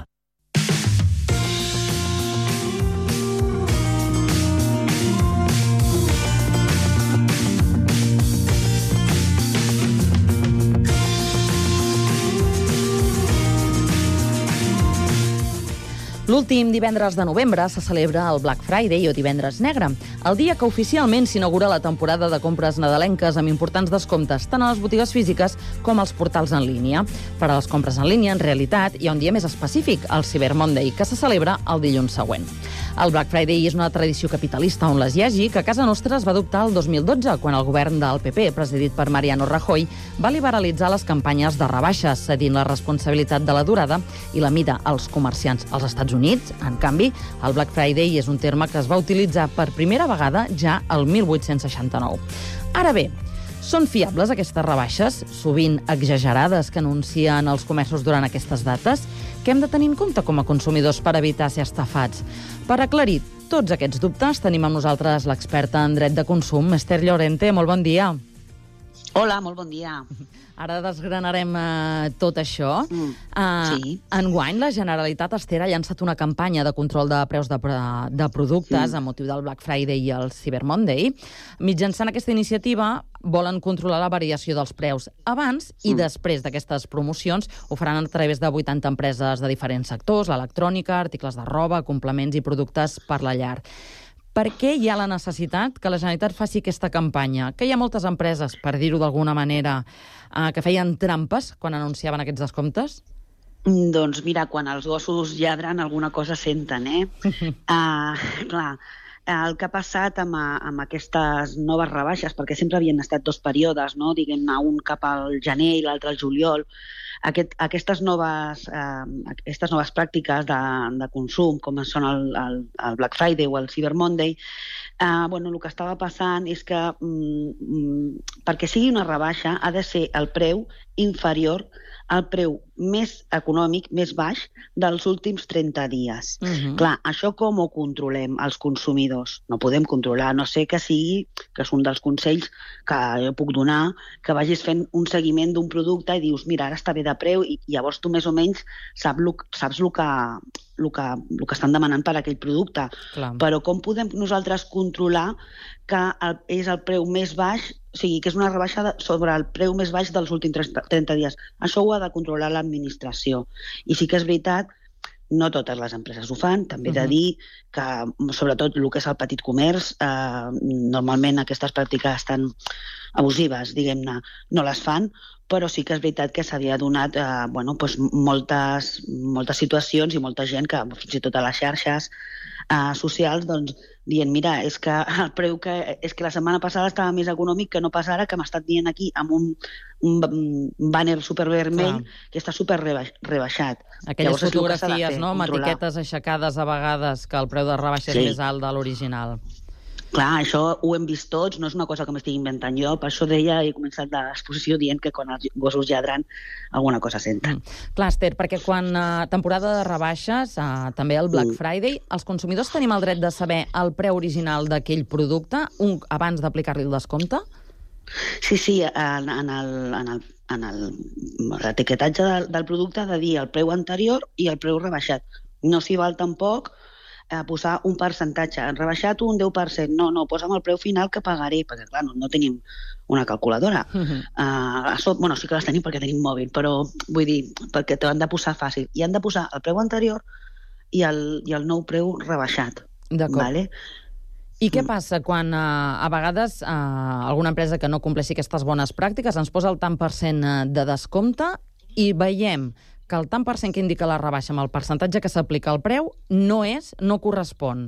L'últim divendres de novembre se celebra el Black Friday o Divendres Negre, el dia que oficialment s'inaugura la temporada de compres nadalenques amb importants descomptes tant a les botigues físiques com als portals en línia. Per a les compres en línia, en realitat, hi ha un dia més específic, el Cyber Monday, que se celebra el dilluns següent. El Black Friday és una tradició capitalista on les hi hagi, que a casa nostra es va adoptar el 2012, quan el govern del PP, presidit per Mariano Rajoy, va liberalitzar les campanyes de rebaixes, cedint la responsabilitat de la durada i la mida als comerciants als Estats Units. En canvi, el Black Friday és un terme que es va utilitzar per primera vegada ja el 1869. Ara bé, són fiables aquestes rebaixes, sovint exagerades, que anuncien els comerços durant aquestes dates? Què hem de tenir en compte com a consumidors per evitar ser estafats? Per aclarir tots aquests dubtes, tenim amb nosaltres l'experta en dret de consum, Esther Llorente. Molt bon dia. Hola, molt bon dia. Ara desgranarem tot això. Sí. Enguany, la Generalitat, Esther, ha llançat una campanya de control de preus de productes amb motiu del Black Friday i el Cyber Monday. Mitjançant aquesta iniciativa volen controlar la variació dels preus abans i després d'aquestes promocions. Ho faran a través de 80 empreses de diferents sectors, l'electrònica, articles de roba, complements i productes per la llar. Per què hi ha la necessitat que la Generalitat faci aquesta campanya? Que hi ha moltes empreses, per dir-ho d'alguna manera, que feien trampes quan anunciaven aquests descomptes? Doncs mira, quan els gossos lladren alguna cosa senten, clar, el que ha passat amb aquestes noves rebaixes, perquè sempre havien estat dos períodes, no? Diguem-ne, un cap al gener i l'altre al juliol, aquestes noves pràctiques de consum, com són el Black Friday o el Cyber Monday, el que estava passant és que perquè sigui una rebaixa ha de ser el preu inferior al preu més econòmic, més baix, dels últims 30 dies. Clar, això com ho controlem els consumidors? No podem controlar, no sé que sigui, que és un dels consells que jo puc donar, que vagis fent un seguiment d'un producte i dius, mira, ara està bé de preu, i llavors tu més o menys saps el que estan demanant per aquell producte. Clar. Però com podem nosaltres controlar que és el preu més baix, o sigui, que és una rebaixa sobre el preu més baix dels últims 30 dies? Això ho ha de controlar l'administració. I sí que és veritat, no totes les empreses ho fan, també he de dir que, sobretot el que és el petit comerç, normalment aquestes pràctiques tan abusives, diguem-ne, no les fan, però sí que és veritat que s'havia donat moltes situacions i molta gent que, fins i tot a les xarxes socials, doncs, dient, mira, és que el preu és que la setmana passada estava més econòmic que no pas ara, que m'ha estat dient aquí amb un banner supervermell que està super rebaixat. Aquelles fotografies, no?, amb etiquetes aixecades a vegades, que el preu de rebaixa és més alt de l'original. Clar, això ho hem vist tots, no és una cosa que m'estigui inventant jo, per això deia, he començat l'exposició dient que quan els gossos lladren alguna cosa senten. Clar, Esther, perquè quan temporada de rebaixes, també el Black Friday, els consumidors tenim el dret de saber el preu original d'aquell producte abans d'aplicar-li el descompte? Sí, en l'etiquetatge del producte ha de dir el preu anterior i el preu rebaixat. No s'hi val tampoc posar un percentatge. Han rebaixat un 10%. No, posa'm el preu final que pagaré, perquè, clar, no tenim una calculadora. Bueno, sí que les tenim perquè tenim mòbil, però vull dir, perquè t'ho han de posar fàcil. I han de posar el preu anterior i el nou preu rebaixat. D'acord. Vale? I què passa quan a vegades alguna empresa que no compleixi aquestes bones pràctiques ens posa el tant per cent de descompte i veiem que el tant per cent que indica la rebaixa amb el percentatge que s'aplica al preu no correspon?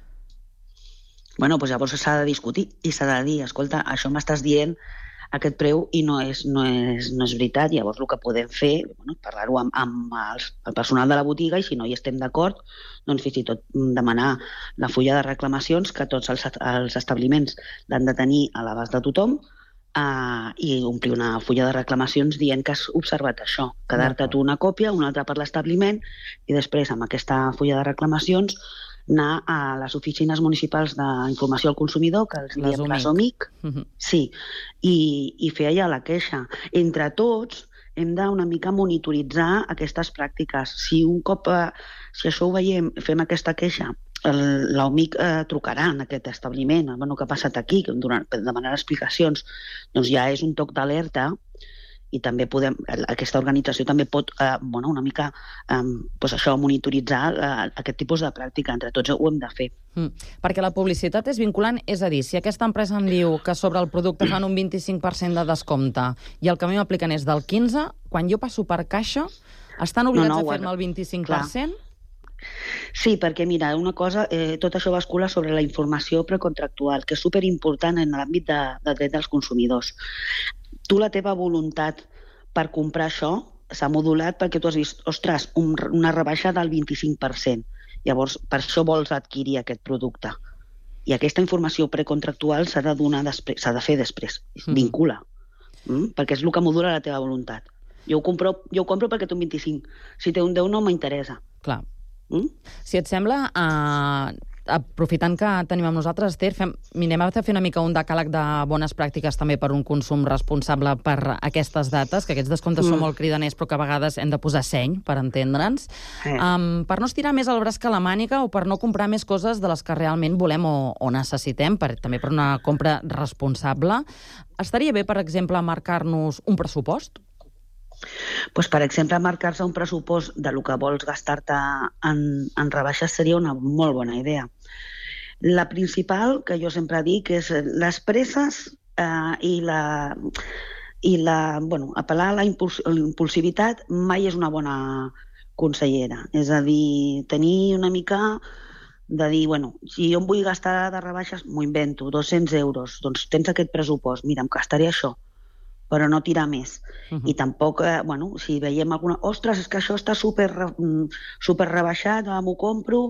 Bueno, doncs llavors s'ha de discutir i s'ha de dir, escolta, això m'estàs dient aquest preu i no és veritat. Llavors el que podem fer, parlar-ho amb el personal de la botiga i si no hi estem d'acord, doncs fins i tot demanar la fulla de reclamacions que tots els establiments l'han de tenir a l'abast de tothom i omplir una fulla de reclamacions dient que has observat això. Quedar-te tu una còpia, una altra per l'establiment i després amb aquesta fulla de reclamacions anar a les oficines municipals d'informació al consumidor, que els diem les OMIC, sí, i fer allà la queixa. Entre tots hem d'una mica monitoritzar aquestes pràctiques. Si un cop, si això ho veiem, fem aquesta queixa, l'OMIC trucarà en aquest establiment, què ha passat aquí, per demanar explicacions, doncs ja és un toc d'alerta i també aquesta organització també pot una mica monitoritzar aquest tipus de pràctica. Entre tots ho hem de fer. Perquè la publicitat és vinculant, és a dir, si aquesta empresa em diu que sobre el producte fan un 25% de descompte i el que a mi m'apliquen és del 15%, quan jo passo per caixa, estan obligats a fer-me el 25%? Clar. Sí, perquè mira, una cosa, tot això bascula sobre la informació precontractual, que és superimportant en l'àmbit de dret dels consumidors. Tu la teva voluntat per comprar això s'ha modulat perquè tu has vist, ostres, una rebaixa del 25%. Llavors, per això vols adquirir aquest producte. I aquesta informació precontractual s'ha de donar després, s'ha de fer després, vincula, perquè és el que modula la teva voluntat. Jo ho compro perquè té un 25%. Si té un 10% no m'interessa. Clar. Si et sembla, aprofitant que tenim amb nosaltres, Esther, anem a fer una mica un decàleg de bones pràctiques també per un consum responsable per aquestes dates, que aquests descomptes són molt cridaners però que a vegades hem de posar seny per entendre'ns. Per no estirar més el braç que la màniga o per no comprar més coses de les que realment volem o necessitem, també per una compra responsable, estaria bé, per exemple, marcar-nos un pressupost? Pues, per exemple, marcar-se un pressupost de lo que vols gastar-te en rebaixes seria una molt bona idea. La principal, que jo sempre dic, és les presses i apel·lar a la impulsivitat mai és una bona consellera. És a dir, tenir una mica de dir, si jo em vull gastar de rebaixes, m'ho invento, 200 euros, doncs tens aquest pressupost, mira, em gastaré això, però no tirar més. I tampoc, si veiem alguna... Ostres, és que això està super rebaixat, m'ho compro...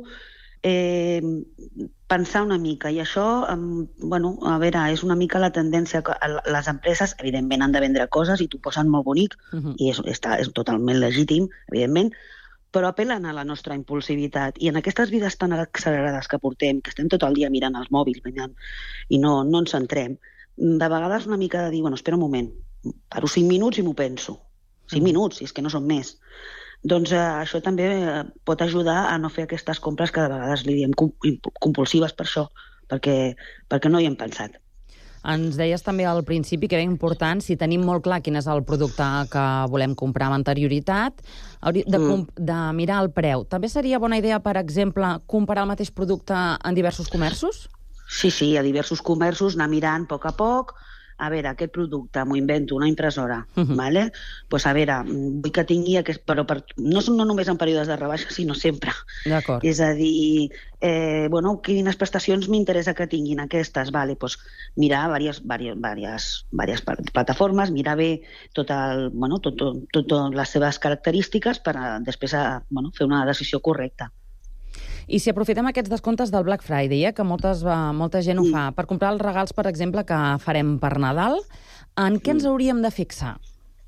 Pensar una mica. I això, a veure, és una mica la tendència que les empreses, evidentment, han de vendre coses i t'ho posen molt bonic, i és totalment legítim, evidentment, però apel·len a la nostra impulsivitat. I en aquestes vides tan accelerades que portem, que estem tot el dia mirant els mòbils i no ens centrem, de vegades una mica de dir, espera un moment, paro 5 minuts i m'ho penso. 5 minuts, si és que no són més. Doncs això també pot ajudar a no fer aquestes compres que de vegades li diem compulsives per això, perquè no hi hem pensat. Ens deies també al principi que era important, si tenim molt clar quin és el producte que volem comprar amb anterioritat, de mirar el preu. També seria bona idea, per exemple, comparar el mateix producte en diversos comerços? Sí, a diversos comerços, anar mirant a poc, a veure, aquest producte, m'ho invento, una impressora, vale? Pues a veure, vull que tingui aquest... Però no només en períodes de rebaixa, sinó sempre. D'acord. És a dir, quines prestacions m'interessa que tinguin aquestes? Vale, pues mirar diverses plataformes, mirar bé totes les seves característiques per després fer una decisió correcta. I si aprofitem aquests descomptes del Black Friday, que molta gent ho fa, per comprar els regals, per exemple, que farem per Nadal, en què ens hauríem de fixar?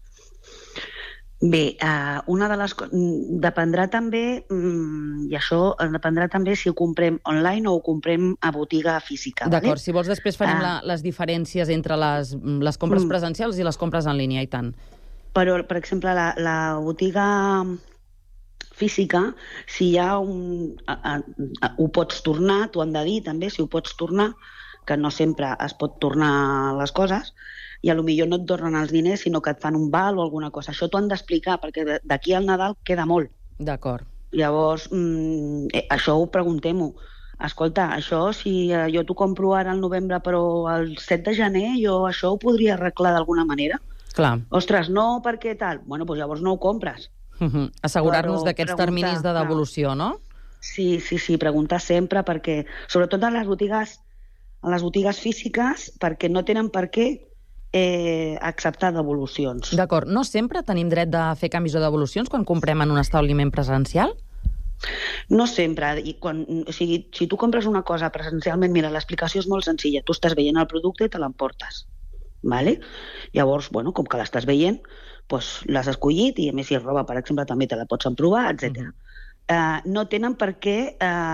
Bé, una de les coses... Dependrà també, i això dependrà també si ho comprem online o ho comprem a botiga física. D'acord, si vols després farem les diferències entre les compres presencials i les compres en línia, i tant. Però, per exemple, la botiga física, si hi ha ho pots tornar, t'ho han de dir també, si ho pots tornar, que no sempre es pot tornar les coses, i potser no et tornen els diners, sinó que et fan un val o alguna cosa. Això t'ho han d'explicar, perquè d'aquí al Nadal queda molt. D'acord. Llavors, això ho preguntem-ho. Escolta, això, si jo t'ho compro ara al novembre, però el 7 de gener, jo això ho podria arreglar d'alguna manera? Clar. Ostres, no, perquè tal? Bueno, doncs llavors no ho compres. Assegurar-nos d'aquests terminis de devolució, no? Sí, preguntar sempre, perquè, sobretot a les botigues físiques, perquè no tenen per què acceptar devolucions. D'acord. No sempre tenim dret de fer canvis o devolucions quan comprem en un establiment presencial? No sempre. O sigui, si tu compres una cosa presencialment, mira, l'explicació és molt senzilla. Tu estàs veient el producte i te l'emportes. Vale? Llavors, bueno, com que l'estàs veient, doncs l'has escollit i, a més, si és roba, per exemple, també te la pots emprovar, etc. No tenen per què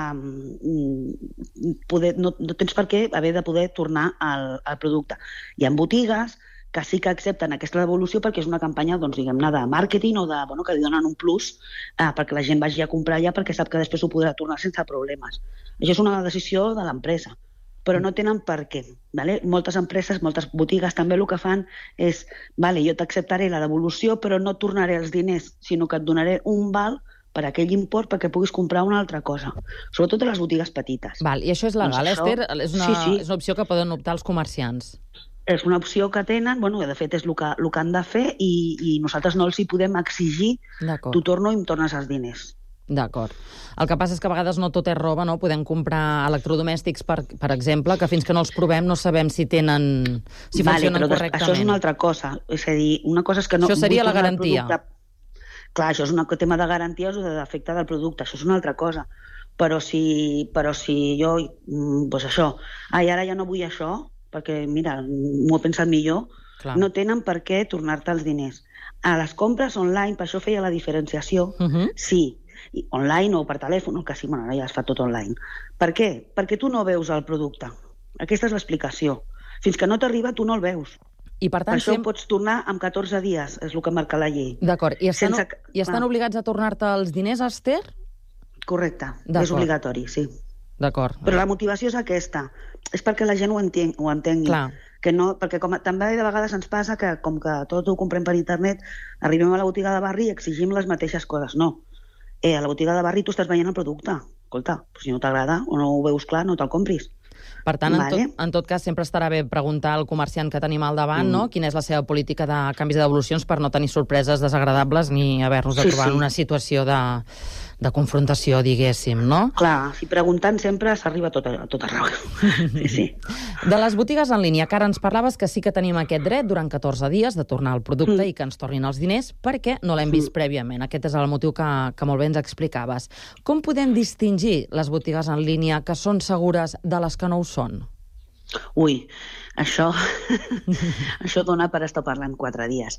no tens per què haver de poder tornar al producte. Hi ha botigues que sí que accepten aquesta devolució perquè és una campanya, doncs, diguem-ne, de màrqueting o que li donen un plus perquè la gent vagi a comprar allà perquè sap que després ho podrà tornar sense problemes. Això és una decisió de l'empresa, però no tenen per què. Vale? Moltes empreses, moltes botigues també el que fan és, vale, jo t'acceptaré la devolució però no tornaré els diners, sinó que et donaré un val per aquell import perquè puguis comprar una altra cosa. Sobretot a les botigues petites. Val, i això és legal, Esther? És una opció que poden optar els comerciants? És una opció que tenen, bueno, de fet és el que han de fer i nosaltres no els hi podem exigir tu torno i em tornes els diners. D'acord. El que passa és que a vegades no tot és roba, no? Podem comprar electrodomèstics, per exemple, que fins que no els provem no sabem si funcionen correctament. Això és una altra cosa. És a dir, una cosa és que no... Això seria la garantia. Clar, això és un tema de garanties o de defecte del producte, això és una altra cosa. Però si jo, doncs això, ara ja no vull això, perquè, mira, m'ho he pensat millor, no tenen per què tornar-te els diners. A les compres online, per això feia la diferenciació, sí, online o per telèfon, que sí, bueno, ara ja es fa tot online. Per què? Perquè tu no veus el producte. Aquesta és l'explicació. Fins que no t'arriba, tu no el veus. I per tant, això ho pots tornar en 14 dies, és el que marca la llei. D'acord. I estan obligats a tornar-te els diners, Esther? Correcte. És obligatori, sí. D'acord. Però la motivació és aquesta. És perquè la gent ho entengui. Clar. Perquè també de vegades ens passa que, com que tot ho comprem per internet, arribem a la botiga de barri i exigim les mateixes coses. No. A la botiga de barri tu estàs veient el producte. Escolta, si no t'agrada o no ho veus clar, no te'l compris. Per tant, en tot cas, sempre estarà bé preguntar al comerciant que tenim al davant, no? Quina és la seva política de canvis de devolucions per no tenir sorpreses desagradables ni haver-nos de trobar en una situació de confrontació, diguéssim, no? Clar, si preguntant sempre s'arriba a tot arreu. Sí. De les botigues en línia, que ara ens parlaves que sí que tenim aquest dret durant 14 dies de tornar el producte i que ens tornin els diners perquè no l'hem vist prèviament. Aquest és el motiu que molt bé ens explicaves. Com podem distingir les botigues en línia que són segures de les que no ho són? Ui, això dona per estar parlant 4 dies.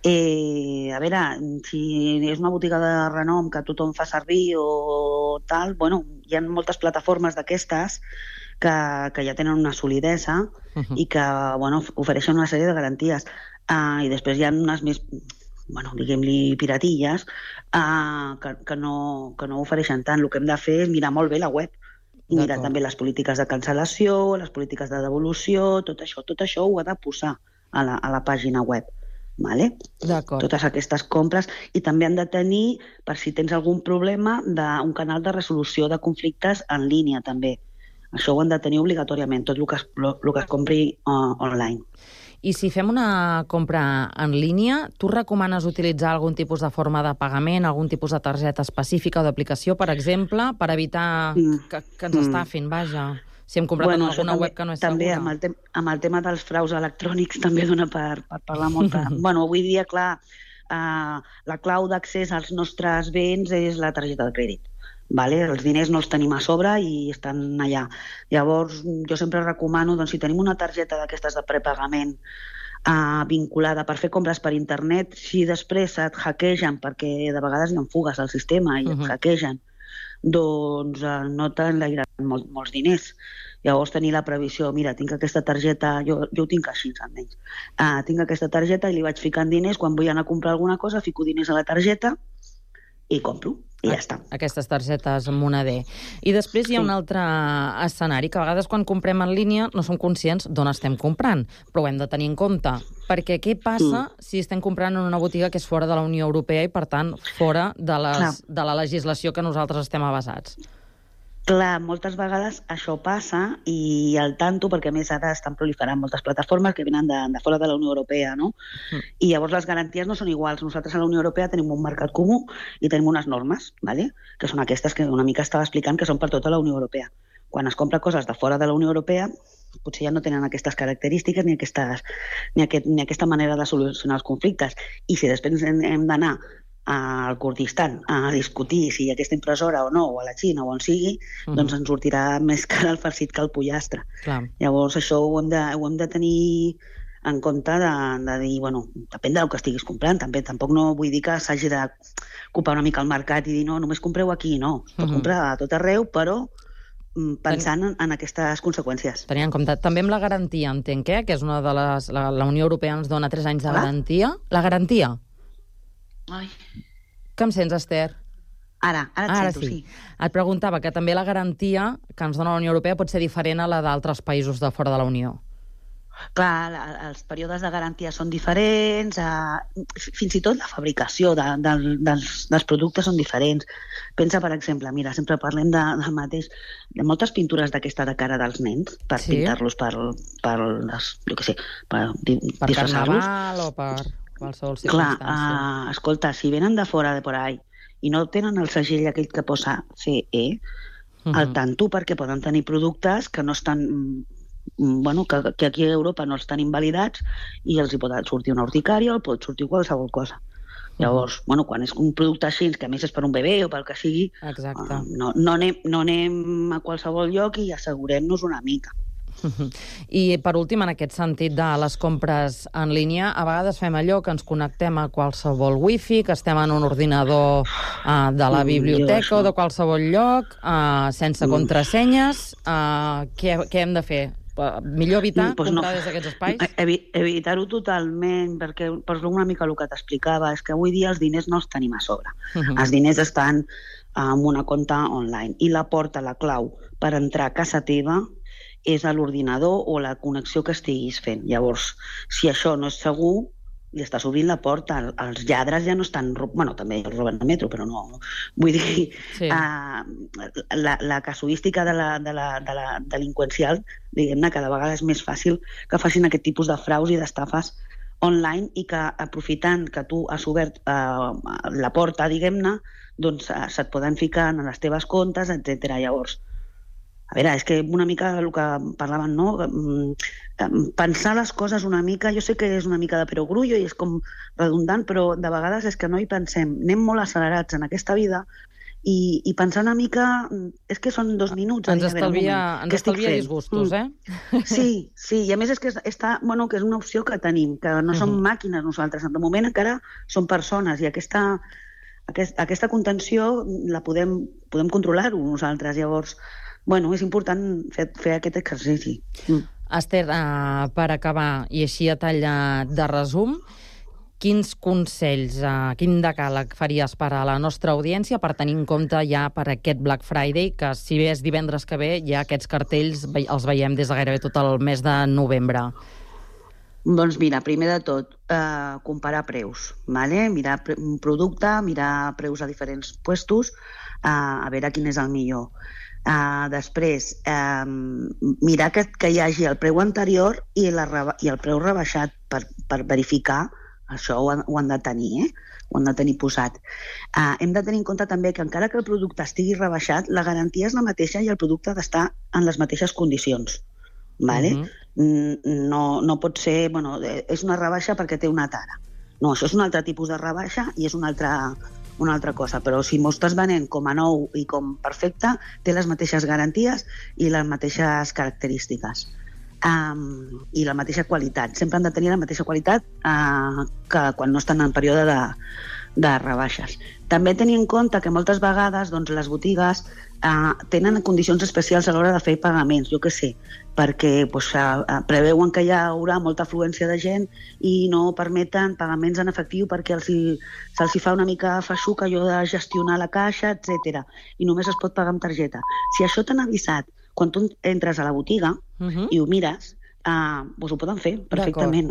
A veure, si és una botiga de renom que tothom fa servir o tal, bueno, hi ha moltes plataformes d'aquestes que ja tenen una solidesa i que, bueno, ofereixen una sèrie de garanties. I després hi ha unes més, bueno, diguem-li piratilles, que no ofereixen tant. El que hem de fer és mirar molt bé la web i mirar també les polítiques de cancel·lació, les polítiques de devolució, tot això ho ha de posar a la pàgina web. Vale? Totes aquestes compres, i també han de tenir, per si tens algun problema, un canal de resolució de conflictes en línia també. Això ho han de tenir obligatòriament, tot el que es compri online. I si fem una compra en línia, tu recomanes utilitzar algun tipus de forma de pagament, algun tipus de targeta específica o d'aplicació, per exemple, per evitar que ens estafin, vaja? Si hem comprat en alguna web que no és segura. També amb el tema dels fraus electrònics també dona per parlar molt. Bueno, avui dia, clar, la clau d'accés als nostres béns és la targeta de crèdit. Vale? Els diners no els tenim a sobre i estan allà. Llavors, jo sempre recomano, doncs, si tenim una targeta d'aquestes de prepagament vinculada per fer compres per internet, si després et hackegen, perquè de vegades hi ha fugues al sistema i et hackegen, doncs no t'enlairaran molts diners. Llavors tenir la previsió, mira, tinc aquesta targeta, jo ho tinc així, almenys. Tinc aquesta targeta i li vaig ficant diners, quan vull anar a comprar alguna cosa, fico diners a la targeta i compro. I ja està. Aquestes targetes moneder. I després hi ha un altre escenari, que a vegades quan comprem en línia no som conscients d'on estem comprant, però ho hem de tenir en compte. Perquè què passa si estem comprant en una botiga que és fora de la Unió Europea i, per tant, fora de la legislació que nosaltres estem avasats? Clar, moltes vegades això passa i al tanto, perquè a més ara estan proliferant moltes plataformes que venen de fora de la Unió Europea, no? I llavors les garanties no són iguals. Nosaltres a la Unió Europea tenim un mercat comú i tenim unes normes, ¿vale? Que són aquestes que una mica estava explicant, que són per tota la Unió Europea. Quan es compra coses de fora de la Unió Europea, potser ja no tenen aquestes característiques ni aquesta manera de solucionar els conflictes. I si després hem d'anar al Kurdistan a discutir si hi ha aquesta impressora o no, o a la Xina o on sigui, doncs ens sortirà més car el farcit que el pollastre. Llavors això ho hem de tenir en compte de dir, bueno, depèn del que estiguis comprant, també. Tampoc no vull dir que s'hagi de ocupar una mica el mercat i dir, no, només compreu aquí, no. Es pot comprar a tot arreu, però pensant en aquestes conseqüències. Tenint en compte. També amb la garantia, entenc, que és una de les... La Unió Europea ens dona 3 anys de garantia. La garantia. Ai. Que em sents, Esther? Ara et sento, sí. Et preguntava que també la garantia que ens dona la Unió Europea pot ser diferent a la d'altres països de fora de la Unió. Clar, els períodes de garantia són diferents, fins i tot la fabricació dels productes són diferents. Pensa, per exemple, mira, sempre parlem del mateix, de moltes pintures d'aquesta de cara dels nens, per pintar-los per carnaval o per qualsevol circumstància. Clar, escolta, si venen de fora de por ahí i no tenen el segell aquell que posa CE, al tanto, perquè poden tenir productes que no estan... Bueno, que aquí a Europa no estan invalidats i els hi pot sortir una urticària o pot sortir qualsevol cosa. Llavors, bueno, quan és un producte així, que a més és per un bebè o pel que sigui, no anem a qualsevol lloc i assegurem-nos una mica. I per últim, en aquest sentit de les compres en línia, a vegades fem allò que ens connectem a qualsevol wifi, que estem en un ordinador de la biblioteca o de qualsevol lloc, sense contrasenyes. Què hem de fer? Millor evitar comprar des d'aquests espais? Evitar-ho totalment, perquè per una mica el que t'explicava és que avui dia els diners no els tenim a sobre. Els diners estan en una compta online i la porta, la clau per entrar a casa teva és a l'ordinador o la connexió que estiguis fent. Llavors, si això no és segur, li estàs obrint la porta. Els lladres ja no estan... Bueno, també els roben al metro, però no. Vull dir, la casuística de la delinqüencial, diguem-ne, cada vegada és més fàcil que facin aquest tipus de fraus i d'estafes online i que, aprofitant que tu has obert la porta, diguem-ne, doncs se't poden ficar en les teves comptes, etc. Llavors, a veure, és que una mica el que parlaven, no? Pensar les coses una mica, jo sé que és una mica de perogrullo i és com redundant, però de vegades és que no hi pensem. Anem molt accelerats en aquesta vida i pensar una mica... És que són 2 minuts. Ens estalvia disgustos, Sí, i a més és que bueno, que és una opció que tenim, que no som màquines nosaltres. De moment encara som persones i aquesta contenció la podem controlar-ho nosaltres. Llavors, bueno, és important fer aquest exercici. Esther, per acabar, i així a tall de resum, quins consells, quin decàleg faries per a la nostra audiència per tenir en compte ja per aquest Black Friday, que si bé és divendres que ve, ja aquests cartells els veiem des de gairebé tot el mes de novembre? Doncs mira, primer de tot, comparar preus, ¿vale? Mirar un producte, mirar preus a diferents puestos, a veure quin és el millor. Després, mirar que hi hagi el preu anterior i el preu rebaixat per verificar. Això ho han de tenir, ho han de tenir posat. Hem de tenir en compte també que encara que el producte estigui rebaixat, la garantia és la mateixa i el producte ha d'estar en les mateixes condicions. Vale? No pot ser... Bueno, és una rebaixa perquè té una tara. No, això és un altre tipus de rebaixa i és una altra cosa, però si m'ho estàs venent com a nou i com perfecte, té les mateixes garanties i les mateixes característiques i la mateixa qualitat. Sempre han de tenir la mateixa qualitat que quan no estan en període de rebaixes. També tenir en compte que moltes vegades doncs, les botigues tenen condicions especials a l'hora de fer pagaments, jo què sé, perquè doncs, preveuen que hi haurà molta afluència de gent i no permeten pagaments en efectiu perquè se'ls fa una mica feixuc allò de gestionar la caixa, etc. I només es pot pagar amb targeta. Si això t'han avisat quan tu entres a la botiga i ho mires, doncs ho poden fer perfectament.